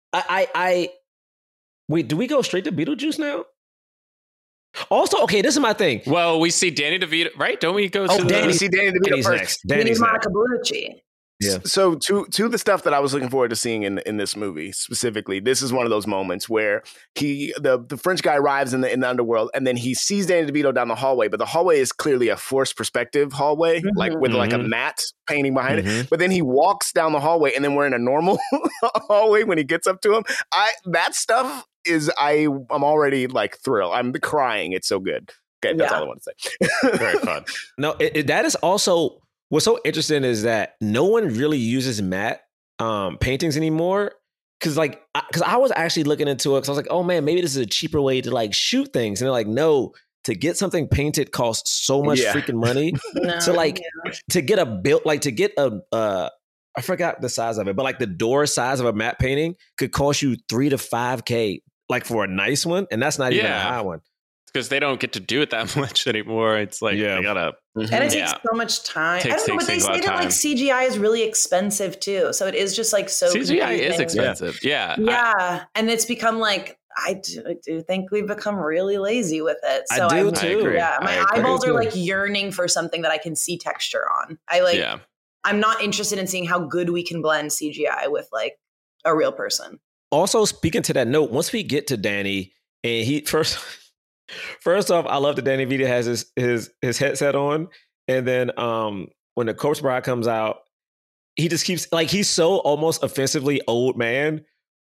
do we go straight to Beetlejuice now? Also, okay, this is my thing. Well, we see Danny DeVito, right? Don't we go to we see Danny DeVito first. Danny's Monica Bellucci. Yeah. So to the stuff that I was looking forward to seeing in this movie specifically, this is one of those moments where the French guy arrives in the underworld, and then he sees Danny DeVito down the hallway, but the hallway is clearly a forced perspective hallway, like with like a matte painting behind it. But then he walks down the hallway, and then we're in a normal hallway when he gets up to him. That stuff is I'm already like thrilled. I'm crying. It's so good. Okay, that's all I want to say. Very fun. No, that is also. What's so interesting is that no one really uses matte paintings anymore. Because I was actually looking into it because I was like, oh man, maybe this is a cheaper way to like shoot things. And they're like, no, to get something painted costs so much freaking money. To get a built, like to get I forgot the size of it, but like the door size of a matte painting could cost you $3,000 to $5,000, like for a nice one, and that's not even a high one. Because they don't get to do it that much anymore. It's like they gotta, and it takes so much time. I don't know, but they say that like CGI is really expensive too. So it is just like so. CGI is expensive. Yeah. And it's become like I do think we've become really lazy with it. So I do too. Yeah, my eyeballs are like yearning for something that I can see texture on. I'm not interested in seeing how good we can blend CGI with like a real person. Also, speaking to that note, once we get to Danny and he First off, I love that Danny DeVito has his headset on, and then when the corpse bride comes out, he just keeps like he's so almost offensively old man,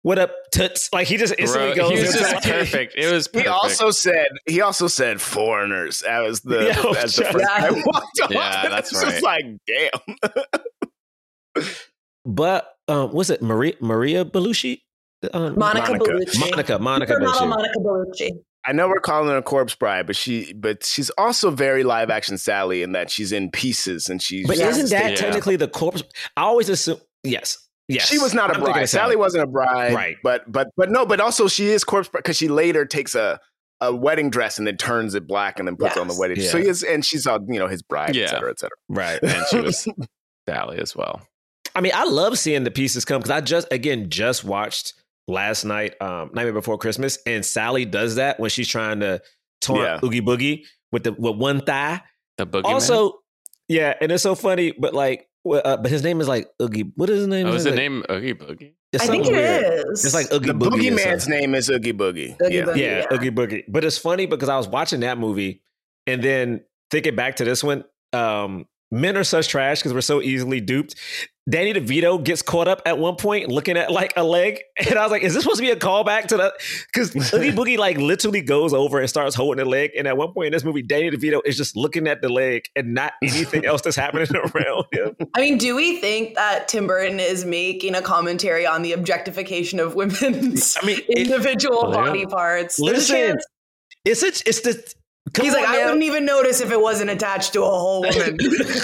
what up, toots? Like he just instantly goes. He was into just perfect. It was perfect. He also said foreigners as the first guy walked off. Yeah, that's right. Just like, damn. But was it Maria Bellucci? Monica Bellucci. Monica Bellucci. I know we're calling her Corpse Bride, but she's also very live action Sally in that she's in pieces and she's. But isn't that technically the corpse? I always assume yes. She was not a bride. Sally wasn't a bride, right? But also she is Corpse Bride because she later takes a wedding dress and then turns it black and then puts on the wedding. Yeah. So he is, and she's his bride, et cetera, et cetera. Right, and she was Sally as well. I mean, I love seeing the pieces come because I just watched last night, Nightmare Before Christmas, and Sally does that when she's trying to taunt Oogie Boogie with one thigh. The Boogie also, yeah, and it's so funny, but like, but his name is like Oogie. What is his name? Oh, is the like, name Oogie Boogie? I think it is. It's like Oogie the Boogie. Boogie Man's name is Oogie Boogie. Yeah, Oogie Boogie. But it's funny because I was watching that movie and then thinking back to this one. Men are such trash because we're so easily duped. Danny DeVito gets caught up at one point looking at like a leg. And I was like, is this supposed to be a callback to that? Because Oogie Boogie like literally goes over and starts holding the leg. And at one point in this movie, Danny DeVito is just looking at the leg and not anything else that's happening around him. I mean, do we think that Tim Burton is making a commentary on the objectification of women's individual body parts? Listen, it's the... He's like, I wouldn't even notice if it wasn't attached to a whole woman.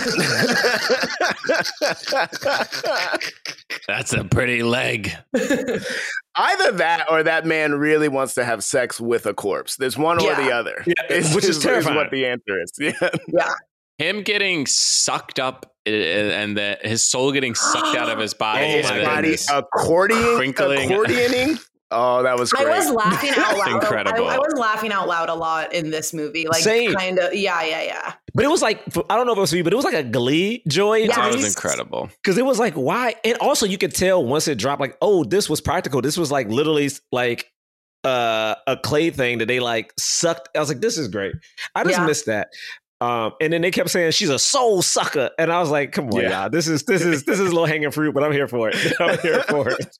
That's a pretty leg. Either that or that man really wants to have sex with a corpse. There's one or the other. Yeah, which is terrifying. Is what the answer is. Yeah. Him getting sucked up and his soul getting sucked out of his body. His body accordioning. Oh, that was great. I was laughing out loud. Incredible. I was laughing out loud a lot in this movie. Like, kind of, yeah. But it was like, I don't know if it was me, but it was like a glee joy. Yes. That was incredible. Because it was like, why? And also you could tell once it dropped, like, oh, this was practical. This was like literally like a clay thing that they like sucked. I was like, this is great. I just missed that. And then they kept saying she's a soul sucker, and I was like, "Come on, y'all! This is low hanging fruit, but I'm here for it. I'm here for it.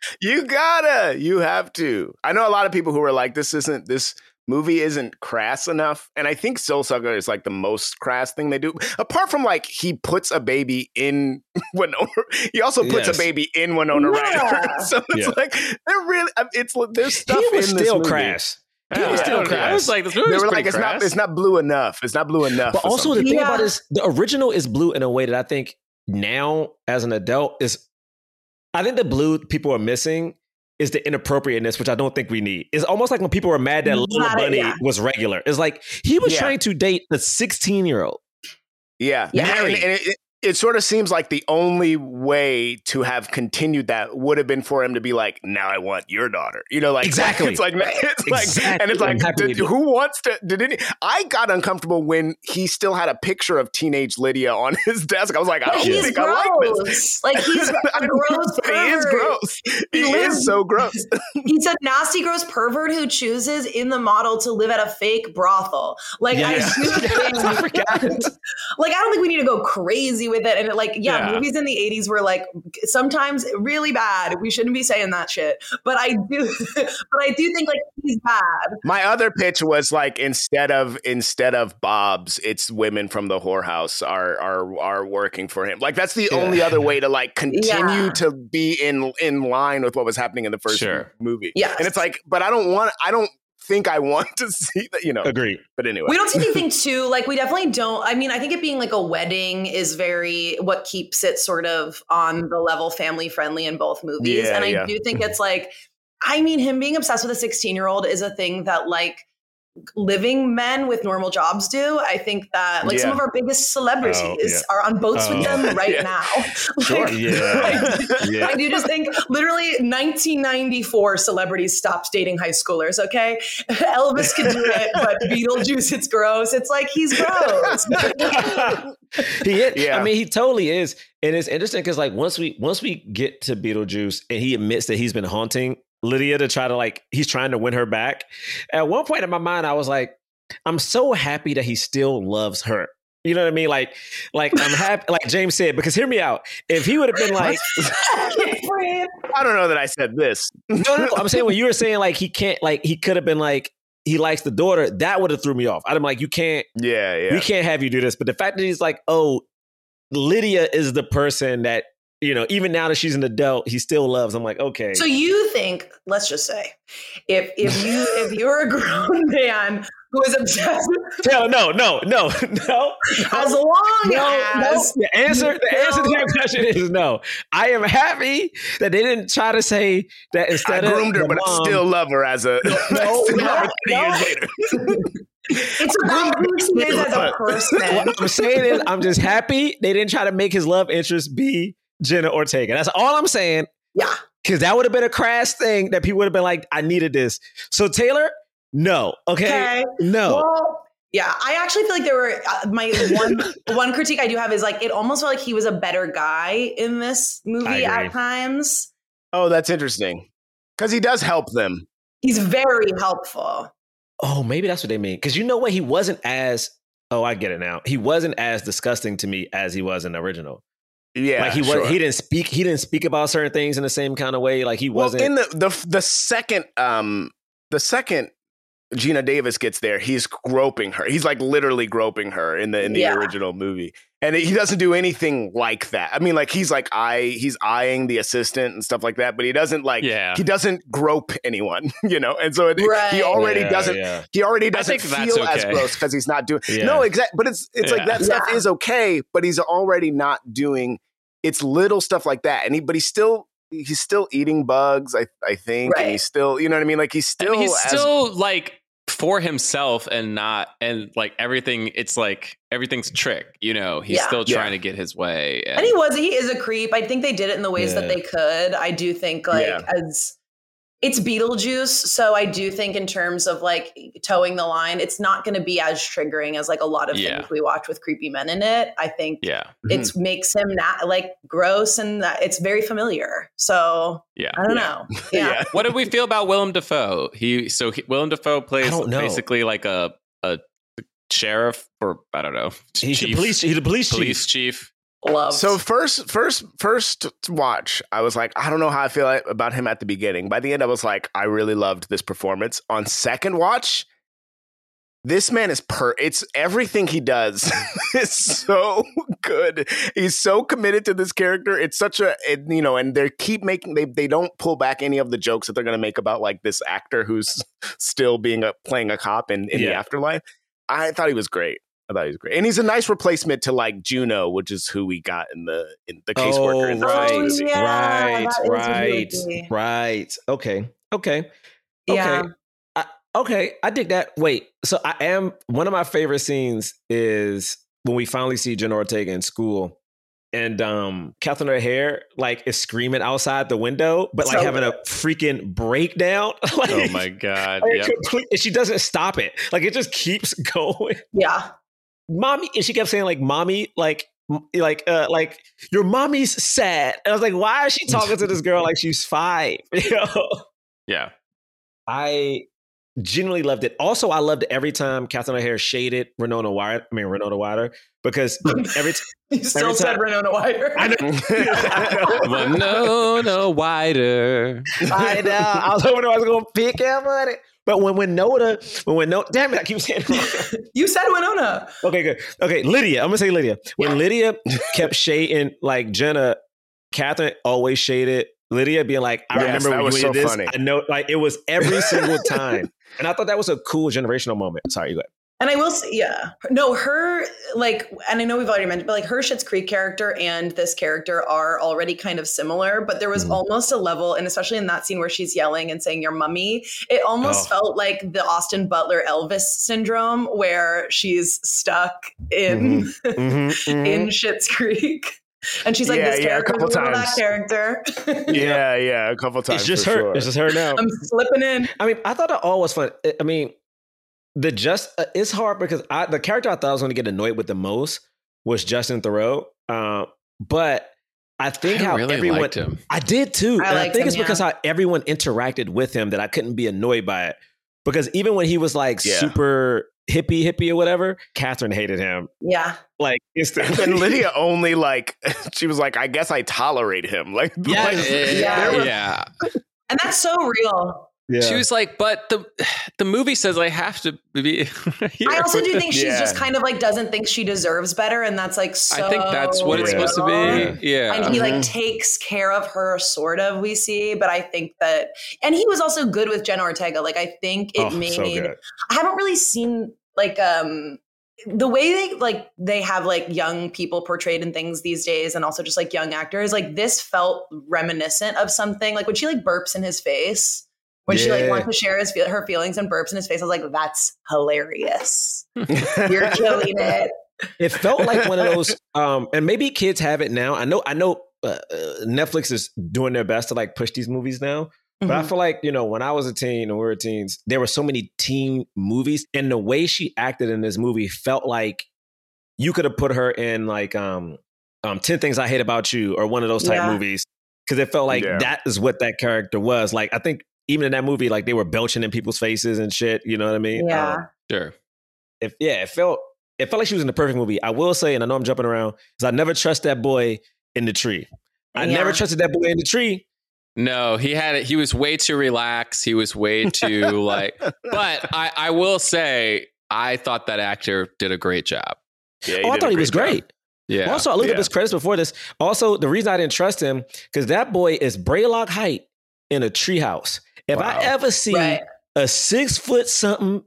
You have to. I know a lot of people who are like, this movie isn't crass enough, and I think Soul Sucker is like the most crass thing they do. Apart from like he puts a baby in Winona, he also puts a baby in Winona Ryder. So it's like they're really there's stuff he was in still this crass. He was still crass. I was like, this movie was pretty crass. It's not blue enough. It's not blue enough. But also the thing about it is the original is blue in a way that I think now as an adult is, I think the blue people are missing is the inappropriateness, which I don't think we need. It's almost like when people were mad that Little Bunny was regular. It's like he was trying to date a 16-year-old. Yeah. And it sort of seems like the only way to have continued that would have been for him to be like, now I want your daughter. You know, like exactly. It's like, and it's like, who wants to? I got uncomfortable when he still had a picture of teenage Lydia on his desk. I was like, I don't think I like this. Like he's a gross pervert. He is gross. He is so gross. He's a nasty, gross pervert who chooses in the model to live at a fake brothel. Like I do think, like I don't think we need to go crazy with it. And movies in the 80s were like sometimes really bad. We shouldn't be saying that shit. But I do think like he's bad. My other pitch was like instead of Bob's, it's women from the whorehouse are working for him. Like that's the only other way to like continue to be in line with what was happening in the first movie. Yeah. And it's like, but I don't think I want to see that, you know. Agree. But anyway. We don't see anything too, like we definitely don't. I mean, I think it being like a wedding is very what keeps it sort of on the level family friendly in both movies. And I do think it's like, I mean, him being obsessed with a 16-year-old is a thing that like living men with normal jobs do. I think that like some of our biggest celebrities are on boats with them now. Sure. I do just think literally 1994 celebrities stopped dating high schoolers. Okay. Elvis could do it, but Beetlejuice, it's gross. It's like, he's gross. He is. Yeah. I mean, he totally is. And it's interesting because like once we get to Beetlejuice and he admits that he's been haunting Lydia to try to like, he's trying to win her back. At one point in my mind, I was like, I'm so happy that he still loves her. You know what I mean? Like I'm happy. Like James said, because hear me out. If he would have been like, I don't know that I said this. No. I'm saying when you were saying like he can't, like he could have been like he likes the daughter. That would have threw me off. I'd have been like, you can't. Yeah. We can't have you do this. But the fact that he's like, oh, Lydia is the person that, you know, even now that she's an adult, he still loves. I'm like, okay. So you think, let's just say, if you're a grown man who is obsessed with No. As long as The answer to that question is no. I am happy that they didn't try to say that instead I groomed her, but I still love her as a years later. It's about who she is as a person. What I'm saying is I'm just happy they didn't try to make his love interest be Jenna Ortega. That's all I'm saying. Yeah. Because that would have been a crass thing that people would have been like, I needed this. So Taylor, no. Okay. No. Well, yeah, I actually feel like there were my one critique I do have is like it almost felt like he was a better guy in this movie at times. Oh, that's interesting. Because he does help them. He's very helpful. Oh, maybe that's what they mean. Because you know what? He wasn't as, oh, I get it now. He wasn't as disgusting to me as he was in the original. Yeah, like he didn't speak about certain things in the same kind of way. Like he wasn't in the second Gina Davis gets there, he's groping her. He's like literally groping her in the original movie. And he doesn't do anything like that. I mean, like he's eyeing the assistant and stuff like that, but he doesn't he doesn't grope anyone, you know? And so he already doesn't feel as gross because he's not doing no, exactly. But it's like that stuff is okay, but he's already not doing it's little stuff like that. But he's still eating bugs, I think. Right. And he's still, you know what I mean? Like he's still like for himself and like everything, it's like everything's a trick, you know. He's still trying to get his way, and he is a creep. I think they did it in the ways that they could. I do think as it's Beetlejuice, so I do think in terms of like towing the line, it's not going to be as triggering as like a lot of things we watch with creepy men in it. I think it makes him not like gross, and it's very familiar. So I don't know. Yeah. What did we feel about Willem Dafoe? Willem Dafoe plays basically like a sheriff, or I don't know. He's the police chief. Love. So first watch, I was like, I don't know how I feel about him at the beginning. By the end, I was like, I really loved this performance. On second watch, this man is it's everything he does is so good. He's so committed to this character. It's such and they keep making, they don't pull back any of the jokes that they're going to make about like this actor who's still playing a cop in the afterlife. I thought he was great. And he's a nice replacement to like Juno, which is who we got in the caseworker. In the right. Okay. Yeah. Okay, I dig that. Wait, so one of my favorite scenes is when we finally see Jenna Ortega in school, and Catherine O'Hara like is screaming outside the window, but like having a freaking breakdown. Like, oh my god! And she doesn't stop it. Like it just keeps going. Yeah. Mommy, and she kept saying like, "Mommy, like your mommy's sad." And I was like, "Why is she talking to this girl like she's 5?" You know? Yeah, I genuinely loved it. Also, I loved every time Catherine O'Hara shaded Winona Ryder, because every time you still said Winona Ryder. I know. Winona Ryder. I know. I was hoping I was going to pick up on it. But when Winona, damn it, I keep saying it wrong. You said Winona. Okay, good. Okay, Lydia. I'm going to say Lydia. When Lydia kept shading like Jenna, Catherine always shaded Lydia, being like, I remember when you did this. Funny. I know, like it was every single time. And I thought that was a cool generational moment. Sorry, you go ahead. And I will say, her, like, and I know we've already mentioned, but like her Schitt's Creek character and this character are already kind of similar, but there was almost a level, and especially in that scene where she's yelling and saying your mummy, it almost felt like the Austin Butler Elvis syndrome, where she's stuck in in Schitt's Creek. And she's like, this character is that character. A couple times. It's just her. Sure. It's just her now. I'm slipping in. I mean, I thought it all was fun. I mean, it's hard because the character I thought I was going to get annoyed with the most was Justin Theroux. But I think how really everyone liked him. I did too. I think it's because how everyone interacted with him that I couldn't be annoyed by it. Because even when he was like super hippie or whatever. Catherine hated him. Yeah. Like instantly. And Lydia only like, she was like, I guess I tolerate him. Like, yeah. And that's so real. Yeah. She was like, but the movie says I have to be here. I also do think she's just kind of like doesn't think she deserves better, and that's like so. I think that's what it's supposed to be. Yeah, and he like takes care of her, sort of. We see, but I think that, and he was also good with Jenna Ortega. Like I think it made. So good. I haven't really seen like the way they have like young people portrayed in things these days, and also just like young actors. Like this felt reminiscent of something. Like when she like burps in his face. When she like wants to share her feelings and burps in his face, I was like, "That's hilarious! You're killing it." It felt like one of those, and maybe kids have it now. I know, Netflix is doing their best to like push these movies now. But I feel like when I was a teen and we were teens, there were so many teen movies, and the way she acted in this movie felt like you could have put her in like 10 Things I Hate About You or one of those type movies, because it felt like that is what that character was. Like I think. Even in that movie, like they were belching in people's faces and shit. You know what I mean? Yeah. Sure. It felt like she was in the perfect movie. I will say, and I know I'm jumping around, is I never trust that boy in the tree. I never trusted that boy in the tree. No, he was way too relaxed. He was way too like. But I will say, I thought that actor did a great job. Yeah, I thought he was great. Yeah. Also, I looked at his credits before this. Also, the reason I didn't trust him because that boy is Braylock height in a treehouse. If I ever see a 6 foot something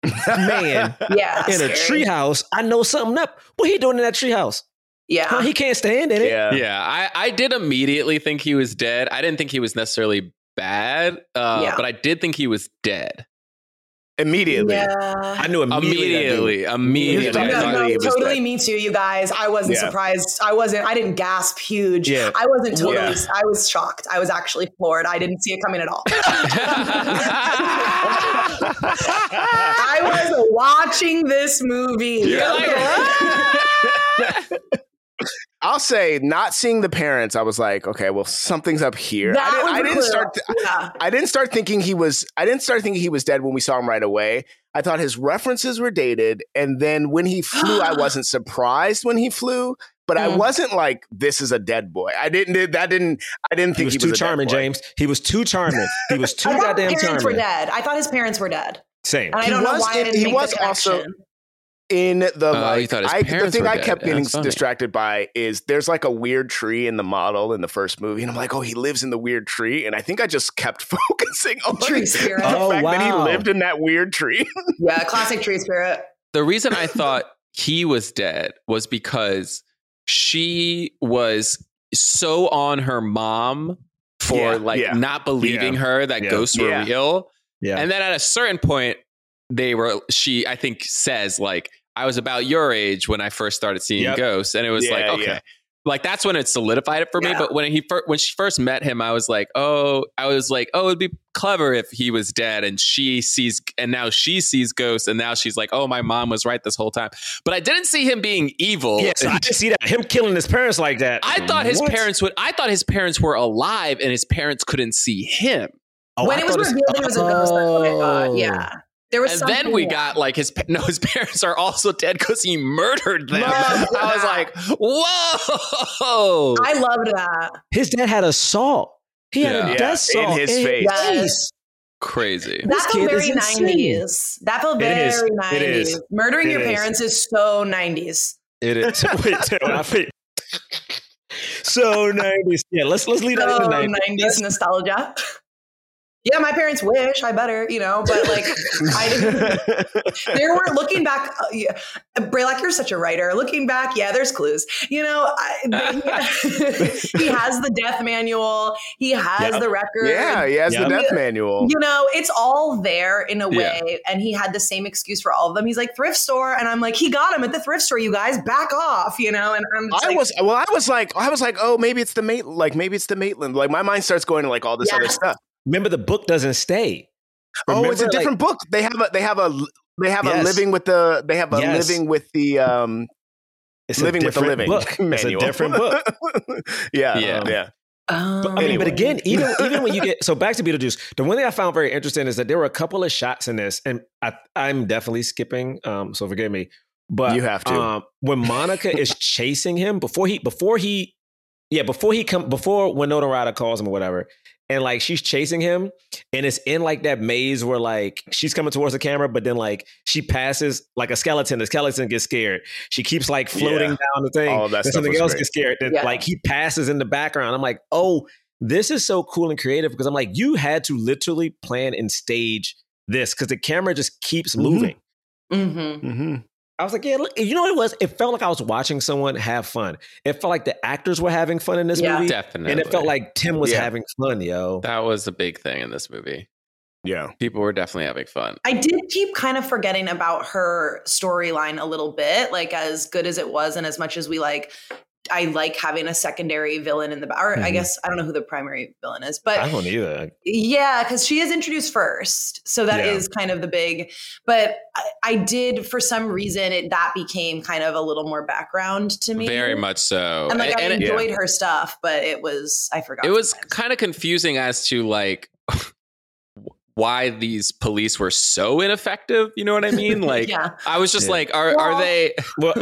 man in a treehouse, I know something up. What he doing in that treehouse? Yeah, he can't stand in it. Yeah. I did immediately think he was dead. I didn't think he was necessarily bad, but I did think he was dead. Immediately. Yeah. I knew immediately. No, totally me too, you guys. I wasn't surprised. I didn't gasp huge. Yeah. I wasn't totally, I was shocked. I was actually floored. I didn't see it coming at all. I was watching this movie. You're I'll say, not seeing the parents, I was like, okay, well, something's up here. I didn't start thinking he was dead when we saw him right away. I thought his references were dated, and then when he flew, I wasn't surprised when he flew, but I wasn't like, this is a dead boy. I didn't think he was too charming, James. He was too charming. He was too goddamn charming. His parents were dead. I thought his parents were dead. Same. And I don't know why I didn't make the connection. In the the thing I kept getting distracted by is there's like a weird tree in the model in the first movie, and I'm like, oh, he lives in the weird tree, and I think I just kept focusing on tree spirit. the fact that he lived in that weird tree. Yeah, classic tree spirit. The reason I thought he was dead was because she was so on her mom for not believing her that ghosts were real. Yeah. And then at a certain point, she I think says like, I was about your age when I first started seeing ghosts. And it was like, okay. Yeah. Like that's when it solidified it for me. But when she first met him, I was like, it'd be clever if he was dead and now she sees ghosts, and now she's like, oh, my mom was right this whole time. But I didn't see him being evil. Yes, I didn't see that. Him killing his parents like that. I thought his parents were alive and his parents couldn't see him. When it was revealed it was a ghost, that's what I thought. Yeah. There was, and then we got like his parents are also dead because he murdered them. I was like, whoa! I loved that. His dad had a saw. He had a death saw in his face. Yes. Crazy. That felt very 90s. That felt very 90s. It is. Murdering your parents is so 90s. It is. Wait, so 90s. Yeah, let's leave that in the 90s nostalgia. Yeah, my parents wish I better, but like I didn't. There were looking back. Braylock, you're such a writer. Looking back, there's clues. He has the death manual. He has the record. Yeah, he has the death manual. It's all there in a way. And he had the same excuse for all of them. He's like, thrift store, and I'm like, he got him at the thrift store. You guys back off, And I was like, oh, maybe it's the Maitland. Like my mind starts going to like all this other stuff. Remember, the book doesn't stay. Remember, it's a different book. They have a living with the living with the living book manual. It's a different book. Yeah. But, I mean, but again, even when you get so back to Beetlejuice, the one thing I found very interesting is that there were a couple of shots in this, and I'm definitely skipping, so forgive me. But you have to. When Monica is chasing him before Winona Ryder calls him or whatever, and like she's chasing him, and it's in like that maze where like she's coming towards the camera, but then like she passes like a skeleton. The skeleton gets scared. She keeps like floating down the thing. All that and something else gets scared. Then like he passes in the background. I'm like, oh, this is so cool and creative because I'm like, you had to literally plan and stage this because the camera just keeps moving. Mm-hmm. Mm-hmm. I was like, yeah, look, you know what it was? It felt like I was watching someone have fun. It felt like the actors were having fun in this movie. Definitely. And it felt like Tim was having fun, yo. That was a big thing in this movie. Yeah. People were definitely having fun. I did keep kind of forgetting about her storyline a little bit, like as good as it was and as much as I like having a secondary villain in the or I guess I don't know who the primary villain is, but I don't either. Yeah, because she is introduced first, so that is kind of the big. But I did, for some reason, that became kind of a little more background to me. Very much so. And like I enjoyed her stuff, but I forgot. It was kind of confusing as to like why these police were so ineffective. You know what I mean? Like, I was just like, are they? Well,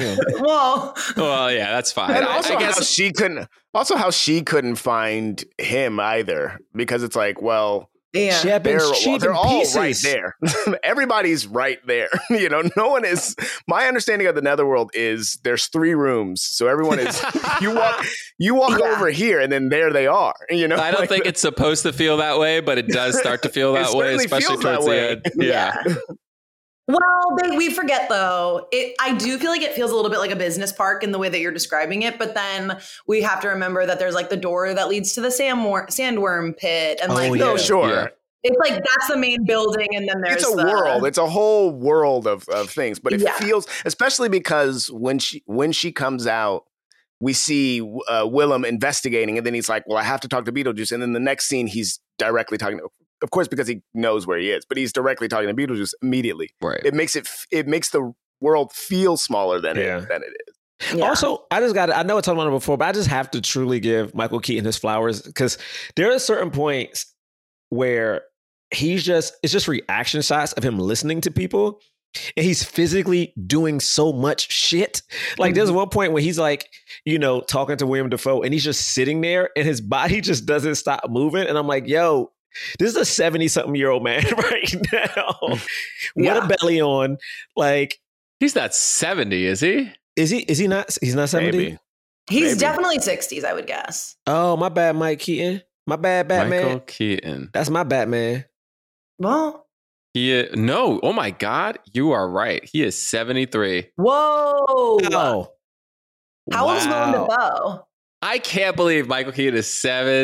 well, yeah, that's fine. And also, I guess how she couldn't find him either, because it's like, well, they're all right there. Everybody's right there. You know, no one is. My understanding of the Netherworld is there's 3 rooms, so everyone is. You walk over here, and then there they are. You know, I don't think it's supposed to feel that way, but it does start to feel that way, especially towards the end. Yeah. Well, we forget though. I do feel like it feels a little bit like a business park in the way that you're describing it, but then we have to remember that there's like the door that leads to the sandworm pit, and it's like that's the main building, and then there's world. It's a whole world of things, but it feels, especially because when she comes out, we see Willem investigating, and then he's like, well, I have to talk to Beetlejuice, and then the next scene he's directly talking to. Of course, because he knows where he is, but he's directly talking to Beetlejuice immediately. Right. It makes the world feel smaller than it is. Yeah. Also, I know I talked about it before, but I just have to truly give Michael Keaton his flowers, because there are certain points where it's just reaction shots of him listening to people, and he's physically doing so much shit. Like there's one point where he's like, you know, talking to William Dafoe, and he's just sitting there, and his body just doesn't stop moving. And I'm like, yo, this is a 70-something-year-old man right now with a belly on. Like, he's not 70, is he? Is he not? He's not 70. Maybe. He's definitely 60s, I would guess. Oh, my bad, Mike Keaton. My bad, Batman. Michael Keaton. That's my Batman. Well, no. Oh my God, you are right. He is 73. Whoa. Oh. How old is Willem Dafoe? I can't believe Michael Keaton is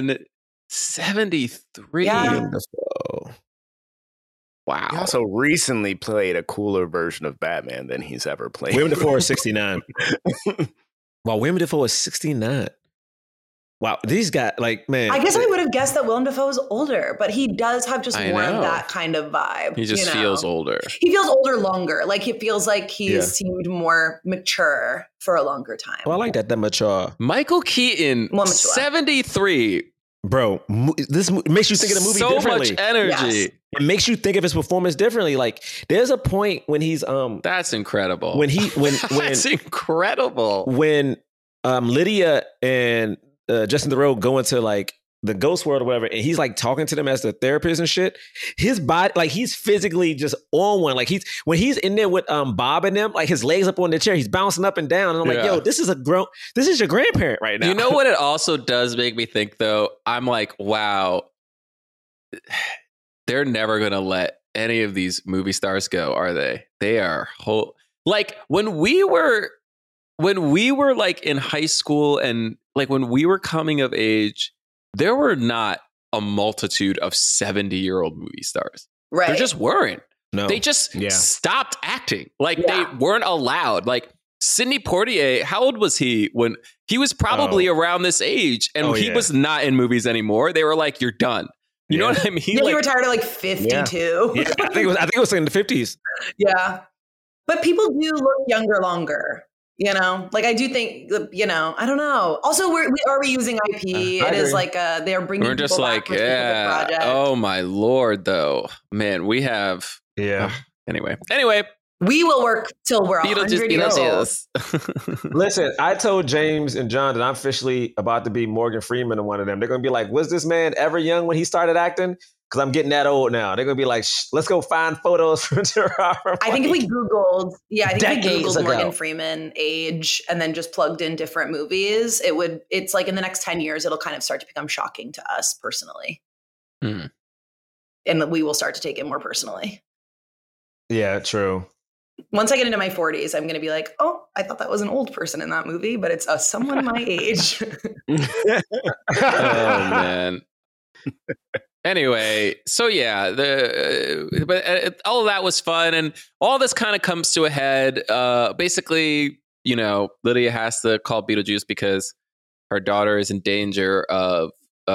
73. Yeah. Wow. He also recently played a cooler version of Batman than he's ever played. Willem Dafoe is 69. Wow, Willem Dafoe is 69. Wow, these guys, like, man. I guess I would have guessed that Willem Dafoe is older, but he does have just more of that kind of vibe. He just feels older. He feels older longer. Like, it feels like he's seemed more mature for a longer time. Well, I like that mature. Michael Keaton, 73. Bro, this makes you think of the movie differently. So much energy. Yes. It makes you think of his performance differently. Like, there's a point when he's That's incredible. When That's incredible. When Lydia and Justin Theroux go into like the ghost world or whatever, and he's like talking to them as the therapist and shit. His body, like, he's physically just on one. Like, when he's in there with Bob and them, like, his legs up on the chair, he's bouncing up and down. And I'm like, yo, this is your grandparent right now. You know what it also does make me think, though? I'm like, wow, they're never gonna let any of these movie stars go, are they? They are like when we were like in high school and like when we were coming of age, there were not a multitude of 70-year-old movie stars. Right. There just weren't. No. They just stopped acting. Like they weren't allowed. Like Sidney Poitier, how old was he when he was probably around this age, and he was not in movies anymore? They were like, you're done. You know what I mean? Yeah, he retired at like 52. Yeah, I think it was in the 50s. Yeah. But people do look younger longer. You know, like I do think, you know, I don't know. Also, we are reusing IP. It is like they're bringing. We're just like, yeah. Oh my Lord, though, man, we have. Yeah. Anyway, we will work till we're 100 years old. Listen, I told James and John that I'm officially about to be Morgan Freeman in one of them. They're going to be like, was this man ever young when he started acting? Because I'm getting that old now. They're going to be like, let's go find photos from Gerard. I think if we Googled, Morgan Freeman age and then just plugged in different movies, it's like in the next 10 years, it'll kind of start to become shocking to us personally. Mm. And we will start to take it more personally. Yeah, true. Once I get into my 40s, I'm going to be like, oh, I thought that was an old person in that movie, but it's someone my age. Oh, man. Anyway, so yeah, but all of that was fun, and all this kind of comes to a head. Basically, you know, Lydia has to call Beetlejuice because her daughter is in danger of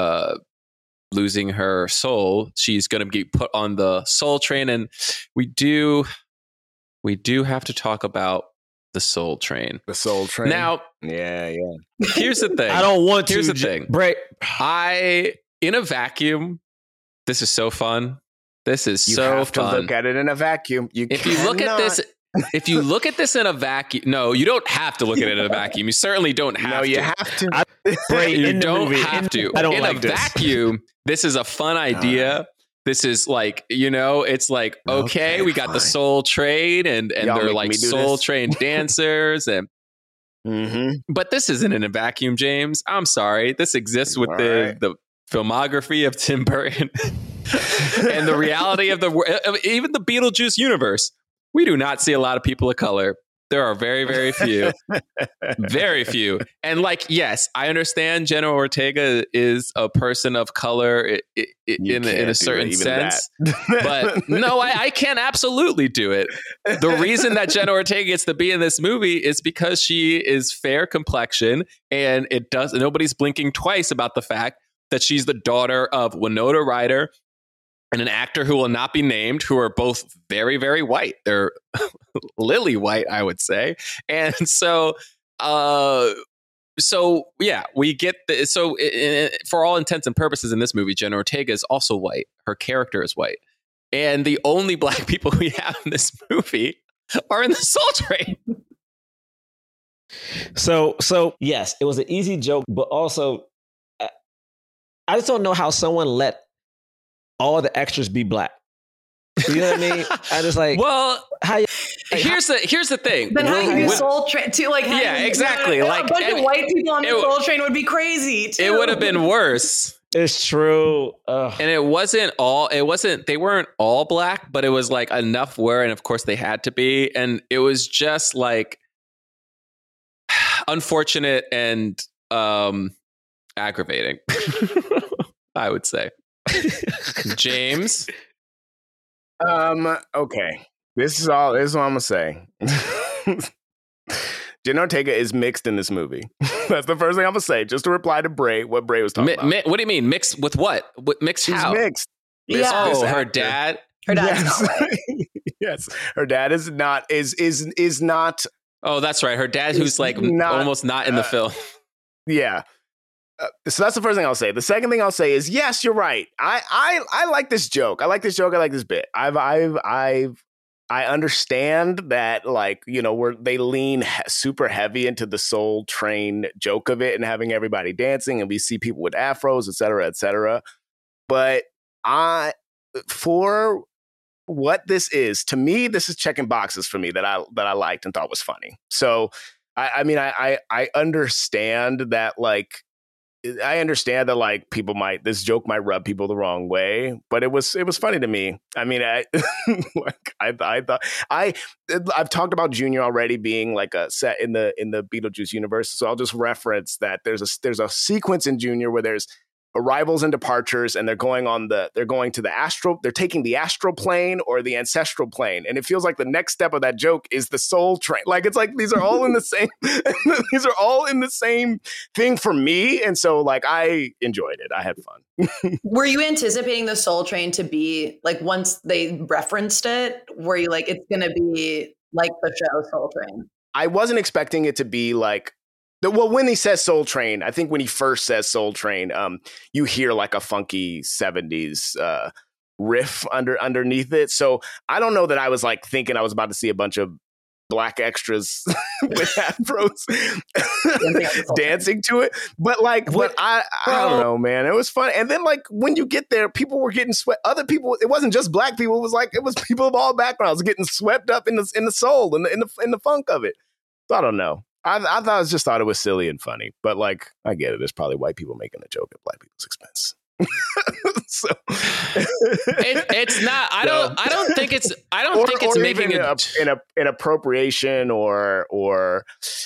losing her soul. She's going to be put on the Soul Train, and we do have to talk about the Soul Train. The Soul Train. Now, yeah. Here's the thing. I don't want to. Here's the thing. In a vacuum. This is so fun. This is so fun. You have to look at it in a vacuum. If you look at this in a vacuum, no, you don't have to look at it in a vacuum. You certainly don't have to. No, you have to. You don't have to. I don't in like a this. vacuum, this is a fun idea. This is like, you know, it's like, okay, we got fine. The Soul Train and they're like Soul Train dancers and but this isn't in a vacuum, James. I'm sorry. This exists with the filmography of Tim Burton and the reality of even the Beetlejuice universe. We do not see a lot of people of color. There are very, very few. Very few. And like, yes, I understand Jenna Ortega is a person of color in a certain sense. But no, I can absolutely do it. The reason that Jenna Ortega gets to be in this movie is because she is fair complexion, and nobody's blinking twice about the fact that she's the daughter of Winona Ryder and an actor who will not be named, who are both very, very white. They're lily white, I would say. And so yeah, we get for all intents and purposes in this movie, Jenna Ortega is also white. Her character is white. And the only black people we have in this movie are in the Soul Train. So yes, it was an easy joke, but also I just don't know how someone let all the extras be black. You know what I mean? I just like, well, here's the thing. Then how you do Soul Train too? Like, exactly. Like a bunch of white people on the Soul Train would be crazy too. It would have been worse. It's true. And they weren't all black, but it was like enough were, and of course they had to be. And it was just like unfortunate and aggravating, I would say. James? Okay. This is what I'm gonna say. Jenna Ortega is mixed in this movie. That's the first thing I'm gonna say, just to reply to Bray, what Bray was talking about. What do you mean? Mixed with what? Mixed She's how? Mixed. Oh, her dad? Her dad's not white. Yes. Her dad is not Oh, that's right. Her dad who's like almost not in the film. Yeah. So that's the first thing I'll say. The second thing I'll say is, yes, you're right. I like this joke. I like this joke. I like this bit. I understand that, like, you know, they lean super heavy into the Soul Train joke of it and having everybody dancing, and we see people with afros, et cetera, et cetera. But for what this is, to me, this is checking boxes for me that I liked and thought was funny. So I mean, I understand that, like, like this joke might rub people the wrong way, but it was funny to me. I mean, I've talked about Junior already being like a set in the Beetlejuice universe, so I'll just reference that there's a sequence in Junior where there's arrivals and departures, and they're taking the astral plane or the ancestral plane, and it feels like the next step of that joke is the Soul Train. Like, it's like these are all in the same thing for me, and so like I enjoyed it. I had fun. Were you anticipating the Soul Train to be like, once they referenced it, were you like, it's gonna be like the show Soul Train? I wasn't expecting it to be like, well, when he says Soul Train, I think when he first says Soul Train, you hear like a funky 70s riff underneath it. So I don't know that I was like thinking I was about to see a bunch of black extras with afros dancing to it. But like, I don't know, man. It was fun. And then like when you get there, people were getting swept. Other people, it wasn't just black people. It was people of all backgrounds getting swept up in the soul and in the funk of it. So I don't know. I thought it was silly and funny, but like I get it. There's probably white people making a joke at black people's expense. So it's not. I don't think it's making an appropriation or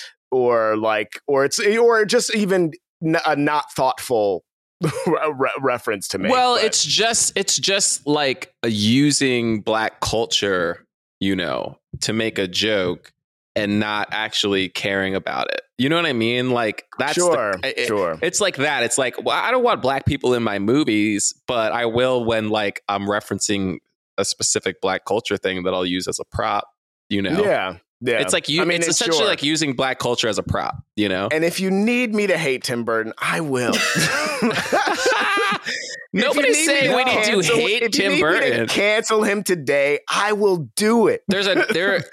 just even a not thoughtful reference to make. Well, but it's just like using black culture, to make a joke and not actually caring about it. You know what I mean? Like that's sure. It's like that. It's like, well, I don't want black people in my movies, but I will when like I'm referencing a specific black culture thing that I'll use as a prop. Yeah. It's like it's essentially like using black culture as a prop. And if you need me to hate Tim Burton, I will. Nobody's saying we need to hate Tim Burton. Cancel him today. I will do it. There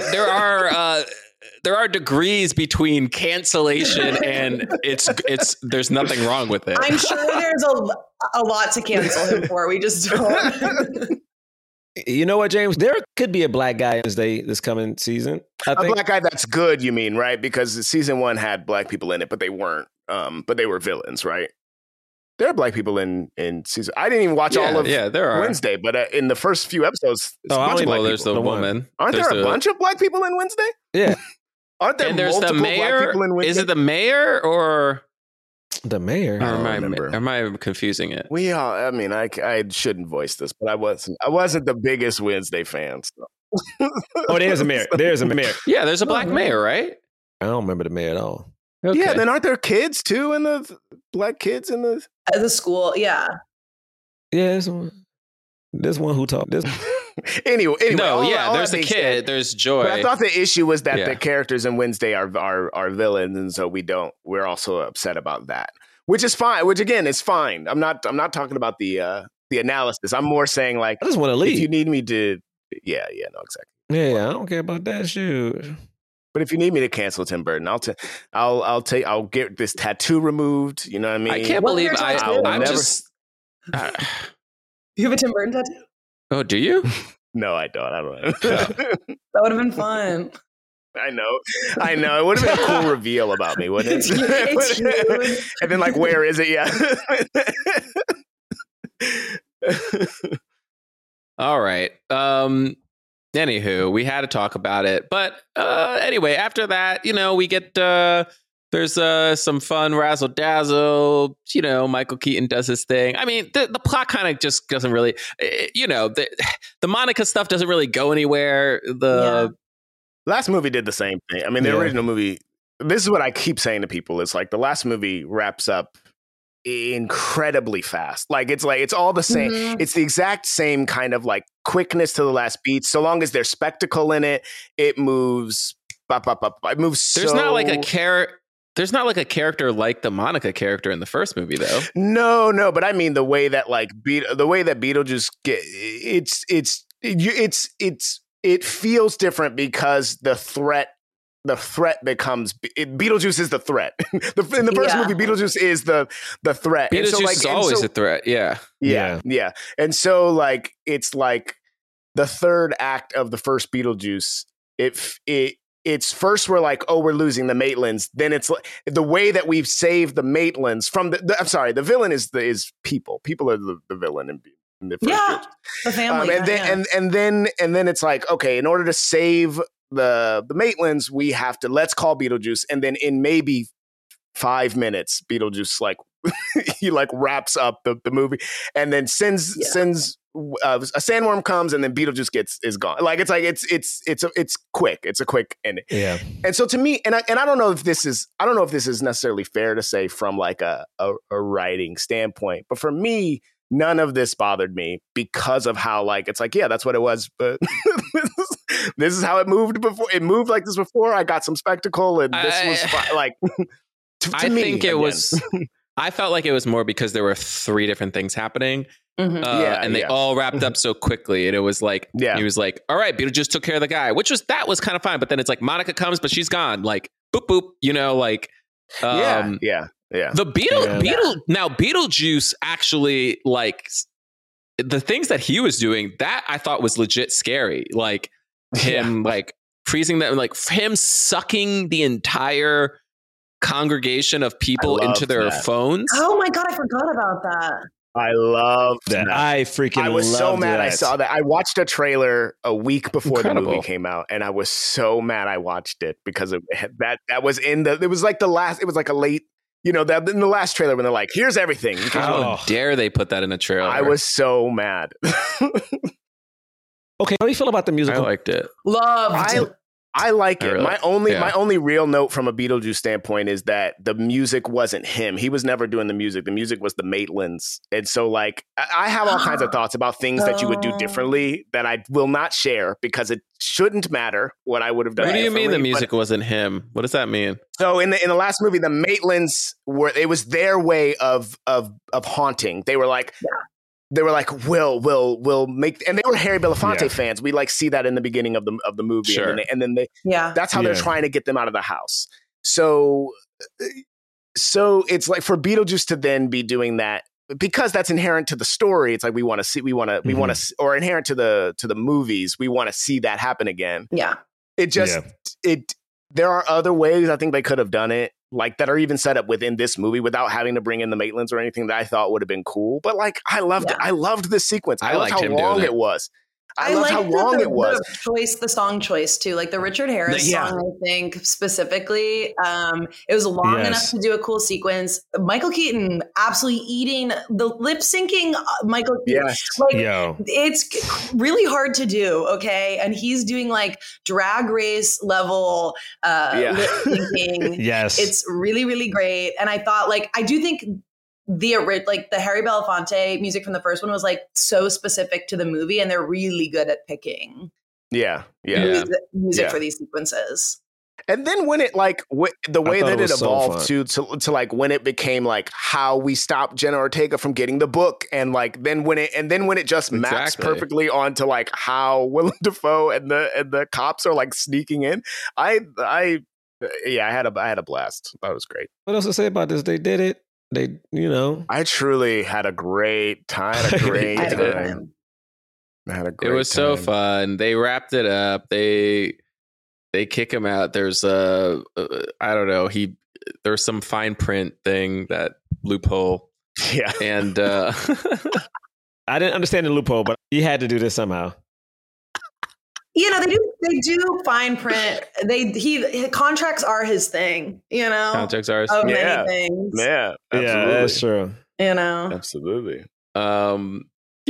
are degrees between cancellation and there's nothing wrong with it. I'm sure there's a lot to cancel him for. We just don't. You know what, James? There could be a black guy this coming season. A black guy that's good, you mean, right? Because season 1 had black people in it, but they weren't. But they were villains, right? There are black people in season. I didn't even watch all of Wednesday, but in the first few episodes, there's the woman. Aren't there a bunch of black people in Wednesday? Yeah. Aren't there multiple black people in Wednesday? Is it the mayor or the mayor? Am I confusing it? I shouldn't voice this, but I wasn't the biggest Wednesday fan. So. Oh, there's a mayor. There's a mayor. Yeah, there's a black mayor, right? I don't remember the mayor at all. Okay. Yeah, then aren't there kids too in the black kids in the school? Yeah. Yeah, there's one who talked. Anyway. No, there's a kid. There's Joy. But I thought the issue was that the characters in Wednesday are villains, and so we're also upset about that, which is fine. Which again is fine. I'm not talking about the analysis. I'm more saying like I just want to leave. If you need me to, no, exactly. Yeah, I don't care about that shoot. But if you need me to cancel Tim Burton, I'll get this tattoo removed. You know what I mean? I can't believe I'm just. You have a Tim Burton tattoo? Oh, do you? No, I don't. I don't know. That would have been fun. I know. It would have been a cool reveal about me, wouldn't it? It's huge. And then, like, where is it? Yeah. All right. Anywho, we had to talk about it. But anyway, after that, we get there's some fun razzle dazzle. Michael Keaton does his thing. I mean, the plot kind of just doesn't really, the Monica stuff doesn't really go anywhere. The last movie did the same thing. I mean, the original movie. This is what I keep saying to people. It's like the last movie wraps up incredibly fast. It's all the same. Mm-hmm. It's the exact same kind of like quickness to the last beat. So long as there's spectacle in it, it moves. It moves. There's not like a character. There's not like a character like the Monica character in the first movie, though. No. But I mean the way that Beetlejuice it feels different because the threat becomes Beetlejuice is the threat. In the first movie, Beetlejuice is the threat. Beetlejuice is always a threat. Yeah. And so like it's like the third act of the first Beetlejuice. It's first we're like, oh, we're losing the Maitlands. Then it's like the way that we've saved the Maitlands from the villain is people. People are the villain in the first Beetlejuice. The family. And then it's like, okay, in order to save the Maitlands, we have to let's call Beetlejuice, and then in maybe 5 minutes, Beetlejuice like he like wraps up the movie, and then sends a sandworm comes, and then Beetlejuice is gone. Like it's quick. It's a quick ending. Yeah. And so to me, and I don't know if this is necessarily fair to say from like a writing standpoint, but for me, none of this bothered me because of how like it's like that's what it was, but This is how it moved before. It moved like this before. I got some spectacle, and this was like. I think it was. I felt like it was more because there were 3 different things happening. Mm-hmm. And they all wrapped up so quickly. And it was like, he was like, all right, Beetlejuice took care of the guy, that was kind of fine. But then it's like Monica comes, but she's gone. Like, boop, boop, like. The Now Beetlejuice actually, like, the things that he was doing, that I thought was legit scary. Like him, like freezing them, like him sucking the entire congregation of people into their phones. Oh my God, I forgot about that. I love that. I was so mad that. I saw that. I watched a trailer a week before the movie came out, and I was so mad I watched it because of that was in the. It was like the last. It was like a late. That in the last trailer when they're like, "Here's everything." How dare they put that in a trailer? I was so mad. Okay, how do you feel about the musical? I liked it. I like it. Really, my only real note from a Beetlejuice standpoint is that the music wasn't him. He was never doing the music. The music was the Maitlands. And so, like, I have all kinds of thoughts about things that you would do differently that I will not share because it shouldn't matter what I would have done. What do you mean the music wasn't him? What does that mean? So in the last movie, the Maitlands it was their way of haunting. They were like. Yeah. They were like, we'll make, and they were Harry Belafonte fans. We like see that in the beginning of the movie, sure. and then they that's how they're trying to get them out of the house. So it's like for Beetlejuice to then be doing that because that's inherent to the story. It's like we want to, or inherent to the movies. We want to see that happen again. Yeah, there are other ways I think they could have done it. Like that are even set up within this movie without having to bring in the Maitlands or anything that I thought would have been cool. But like, I loved it. I loved this sequence. I loved how long it was. I loved how long it was. The song choice too, like the Richard Harris song. I think specifically, it was long enough to do a cool sequence. Michael Keaton absolutely eating the lip syncing. Michael Keaton, it's really hard to do. Okay, and he's doing like Drag Race level lip syncing. Yes, it's really really great. And I thought, like, I do think. The Harry Belafonte music from the first one was like so specific to the movie, and they're really good at picking music for these sequences. And then when it like the way that it evolved to like when it became like how we stopped Jenna Ortega from getting the book, and like then when it just maps perfectly onto like how Willem Dafoe and the cops are like sneaking in, I had a blast. That was great. What else to say about this? They did it. I truly had a great time. I had a great time. It was so fun. They wrapped it up. They kick him out. There's I don't know. There's some fine print thing, that loophole. Yeah. And I didn't understand the loophole, but he had to do this somehow. They do fine print. Contracts are his thing, Contracts are his thing. Many things. Yeah, absolutely. Yeah, that's true. Absolutely. So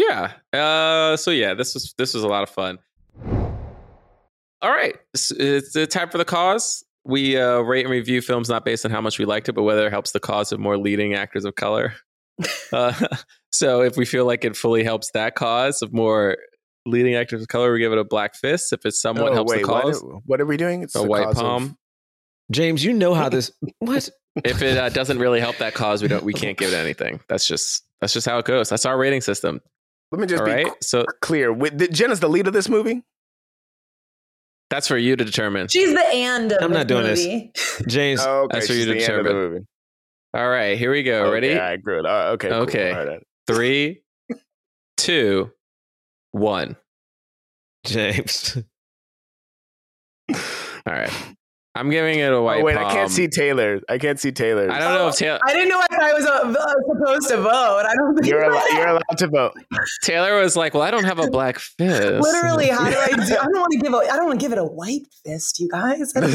this was a lot of fun. All right. It's time for the cause. We rate and review films not based on how much we liked it, but whether it helps the cause of more leading actors of color. So if we feel like it fully helps that cause of more leading actors of color, we give it a black fist. If it somewhat helps the cause, what are we doing? It's a white palm. James, you know how this. What? If it doesn't really help that cause, we can't give it anything. That's just how it goes. That's our rating system. Let me just be clear. Jenna's the lead of this movie. That's for you to determine. She's the end of I'm not doing movie. this, James. That's for you to determine. All right, here we go. Ready? Yeah, good. Okay. Cool. Okay. All right. 3, 2, 1. James. All right. I'm giving it a white palm. I can't see Taylor. I don't know if Taylor... I didn't know if I was supposed to vote. I don't think you're allowed to vote. Taylor was like, well, I don't have a black fist. Literally, how do I do? I don't want to give it a white fist, you guys. I don't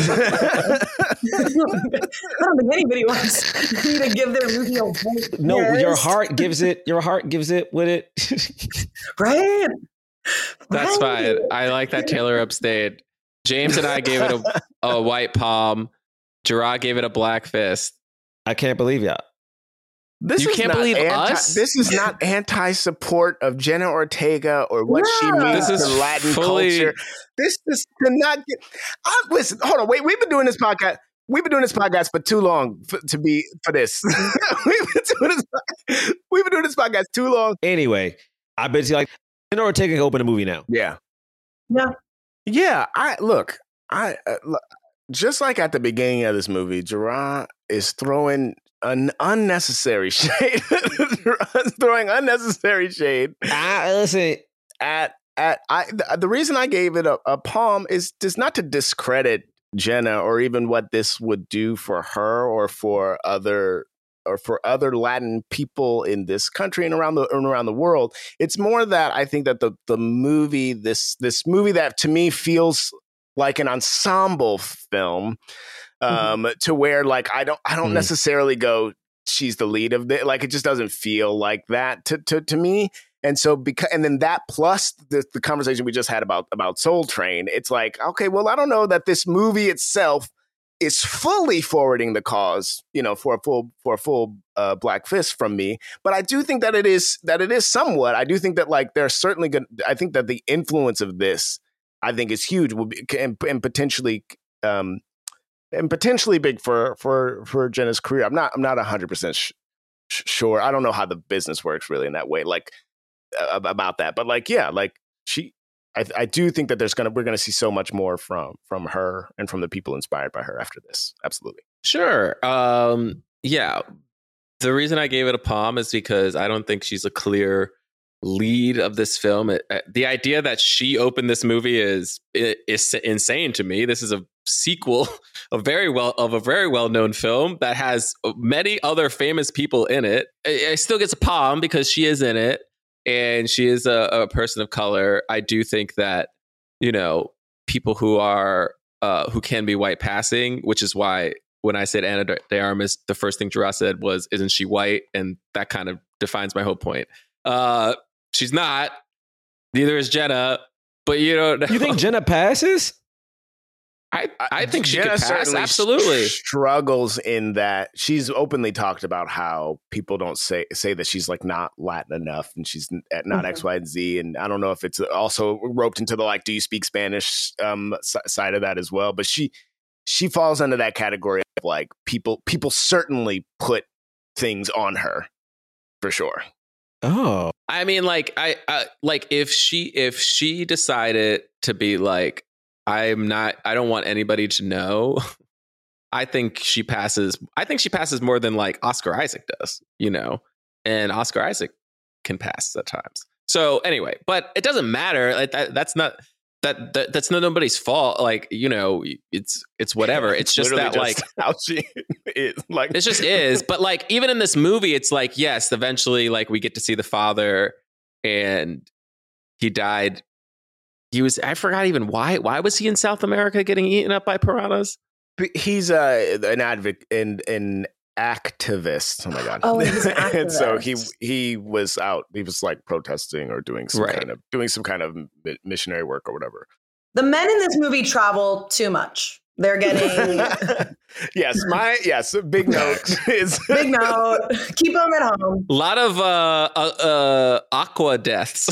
think anybody wants me to give their movie a white No, fist. your heart gives it with it. Right? That's fine. I like that Taylor abstained. James and I gave it a white palm. Gerard gave it a black fist. I can't believe y'all. You can't believe us? This is not anti-support of Jenna Ortega or what she means to Latin culture. This is to not get. Listen, hold on, wait. We've been doing this podcast for too long for this. We've been doing this podcast too long. Anyway, I bet you like Jenna Ortega can open a movie now. Yeah. Yeah. Look, just like at the beginning of this movie, Gerard is throwing an unnecessary shade. Throwing unnecessary shade. Listen, the reason I gave it a palm is just not to discredit Jenna or even what this would do for her or for other Latin people in this country and around the world. It's more that I think that the movie, this movie that to me feels like an ensemble film, to where like I don't necessarily go, she's the lead of it. Like it just doesn't feel like that to me. And so and then that plus the conversation we just had about Soul Train, it's like, okay, well, I don't know that this movie itself is fully forwarding the cause, for a full Black Fist from me. But I do think that it is somewhat. I do think that like there's certainly I think that the influence of this, I think, is huge and potentially big for Jenna's career. I'm not 100% sure. I don't know how the business works really in that way, like about that. But like, yeah, like I do think that we're gonna see so much more from her and from the people inspired by her after this. Absolutely. Sure. Yeah. The reason I gave it a palm is because I don't think she's a clear lead of this film. The idea that she opened this movie is insane to me. This is a sequel of a very well known film that has many other famous people in it. It still gets a palm because she is in it and she is a person of color. I do think that people who are who can be white passing, which is why when I said Ana de Armas, the first thing Gerard said was, "Isn't she white?" And that kind of defines my whole point. She's not. Neither is Jenna. But you think Jenna passes? I think she Jenna could pass. Absolutely struggles in that she's openly talked about how people don't say that she's like not Latin enough and she's not X, Y, and Z. And I don't know if it's also roped into the like, do you speak Spanish side of that as well? But she falls under that category of like people certainly put things on her for sure. Oh, I mean, like I like if she decided to be like, I don't want anybody to know. I think she passes more than like Oscar Isaac does, and Oscar Isaac can pass at times. So anyway, but it doesn't matter. Like that's not nobody's fault. Like, it's whatever. It's just that like how she is like, it just is. But like, even in this movie, it's like, yes, eventually like we get to see the father and he died. I forgot even why was he in South America getting eaten up by piranhas? He's an advocate and an activist. Oh my God. Oh, he's an activist. And so he was out. He was like protesting or doing some kind of missionary work or whatever. The men in this movie travel too much. They're getting yes. Big note is big note. Keep them at home. A lot of aqua deaths.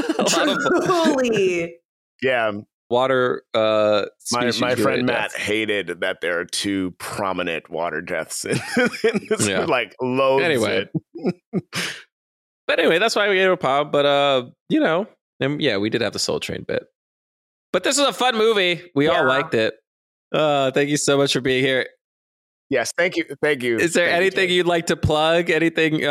Truly. Yeah. Water. My friend Matt hated that there are two prominent water deaths in this. Yeah. Like loads. Anyway. But anyway, that's why we gave it a pop. But and yeah, we did have the Soul Train bit. But this was a fun movie. We all liked it. Thank you so much for being here. Yes, thank you. Is there anything you'd like to plug? Anything?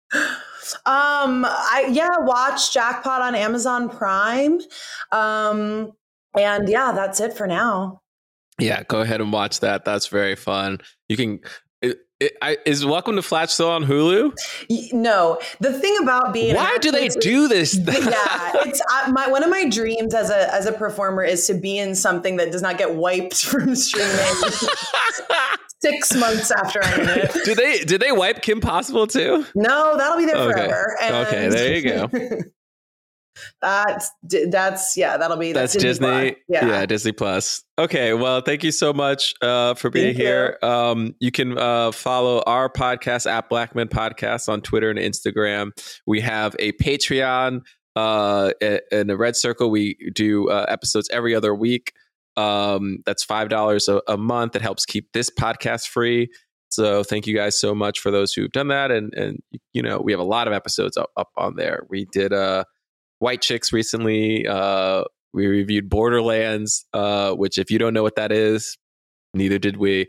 Watch Jackpot on Amazon Prime. And yeah, that's it for now. Yeah, go ahead and watch that. That's very fun. You can. Is Welcome to Flatch still on Hulu? No. The thing about being why do they do this? Yeah, it's one of my dreams as a performer is to be in something that does not get wiped from streaming 6 months after I'm in it. Did they wipe Kim Possible too? No, that'll be there forever. Okay, there you go. That's that'll be that's Disney. Yeah, Disney Plus. Okay, well, thank you so much for being here. You can follow our podcast at Black Men Podcast on Twitter and Instagram. We have a Patreon in the Red Circle. We do episodes every other week. That's $5 a month. It helps keep this podcast free. So thank you guys so much for those who've done that. And you know, we have a lot of episodes up on there. We did White Chicks recently. We reviewed Borderlands, which if you don't know what that is, neither did we.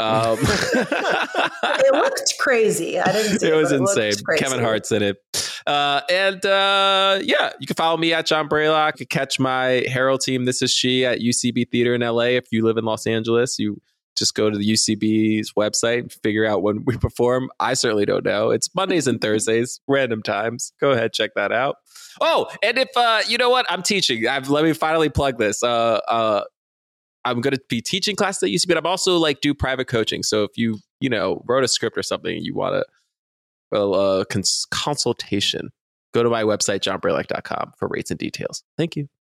It looked crazy. I didn't see it. It was insane. Kevin Hart's in it. Yeah, you can follow me at John Braylock. You can catch my Herald team, This Is She, at UCB Theater in LA. If you live in Los Angeles, you just go to the UCB's website and figure out when we perform. I certainly don't know. It's Mondays and Thursdays, random times. Go ahead, check that out. Oh, and if, you know what? I'm teaching. Let me finally plug this. I'm going to be teaching classes at UCB, but I'm also do private coaching. So if you wrote a script or something and you want a consultation, go to my website, johnbraylock.com for rates and details. Thank you.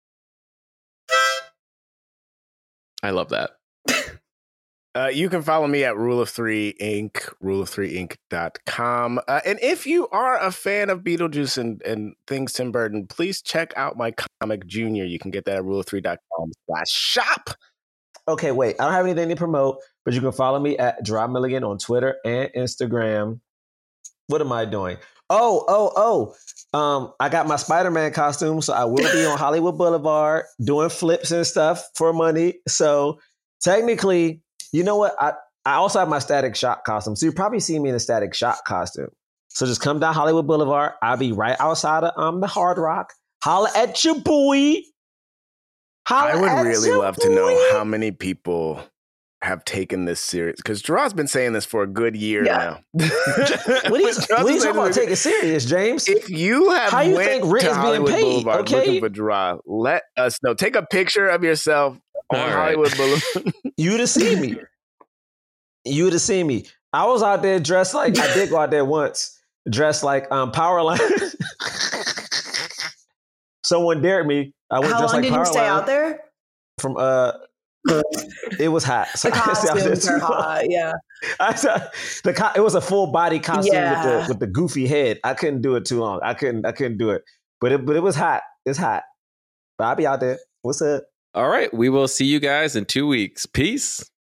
I love that. You can follow me at Rule of Three Inc., ruleof3inc.com. And if you are a fan of Beetlejuice and things Tim Burton, please check out my comic Junior. You can get that at ruleof3.com/shop. Okay, wait. I don't have anything to promote, but you can follow me at Dry Milligan on Twitter and Instagram. What am I doing? I got my Spider-Man costume, so I will be on Hollywood Boulevard doing flips and stuff for money. So technically, you know what? I also have my Static Shock costume. So you probably see me in the Static Shock costume. So just come down Hollywood Boulevard. I'll be right outside of the Hard Rock. Holla at your boy. I would really love to know how many people have taken this serious, because Gerard's been saying this for a good year now. What are you talking about? Take it serious, James. If you have how you think rent is being paid, Boulevard looking for Gerard, let us know. Take a picture of yourself on Hollywood Boulevard. You'd have seen me. You would have seen me. I was out there dressed like, I did go out there once, dressed like Powerline. Someone dared me. I went dressed like Powerline. How long did you stay out there? From it was hot. So the costumes are hot, yeah. It was a full body costume with the goofy head. I couldn't do it too long. I couldn't do it. But it was hot. It's hot. But I'll be out there. What's up? All right. We will see you guys in 2 weeks. Peace.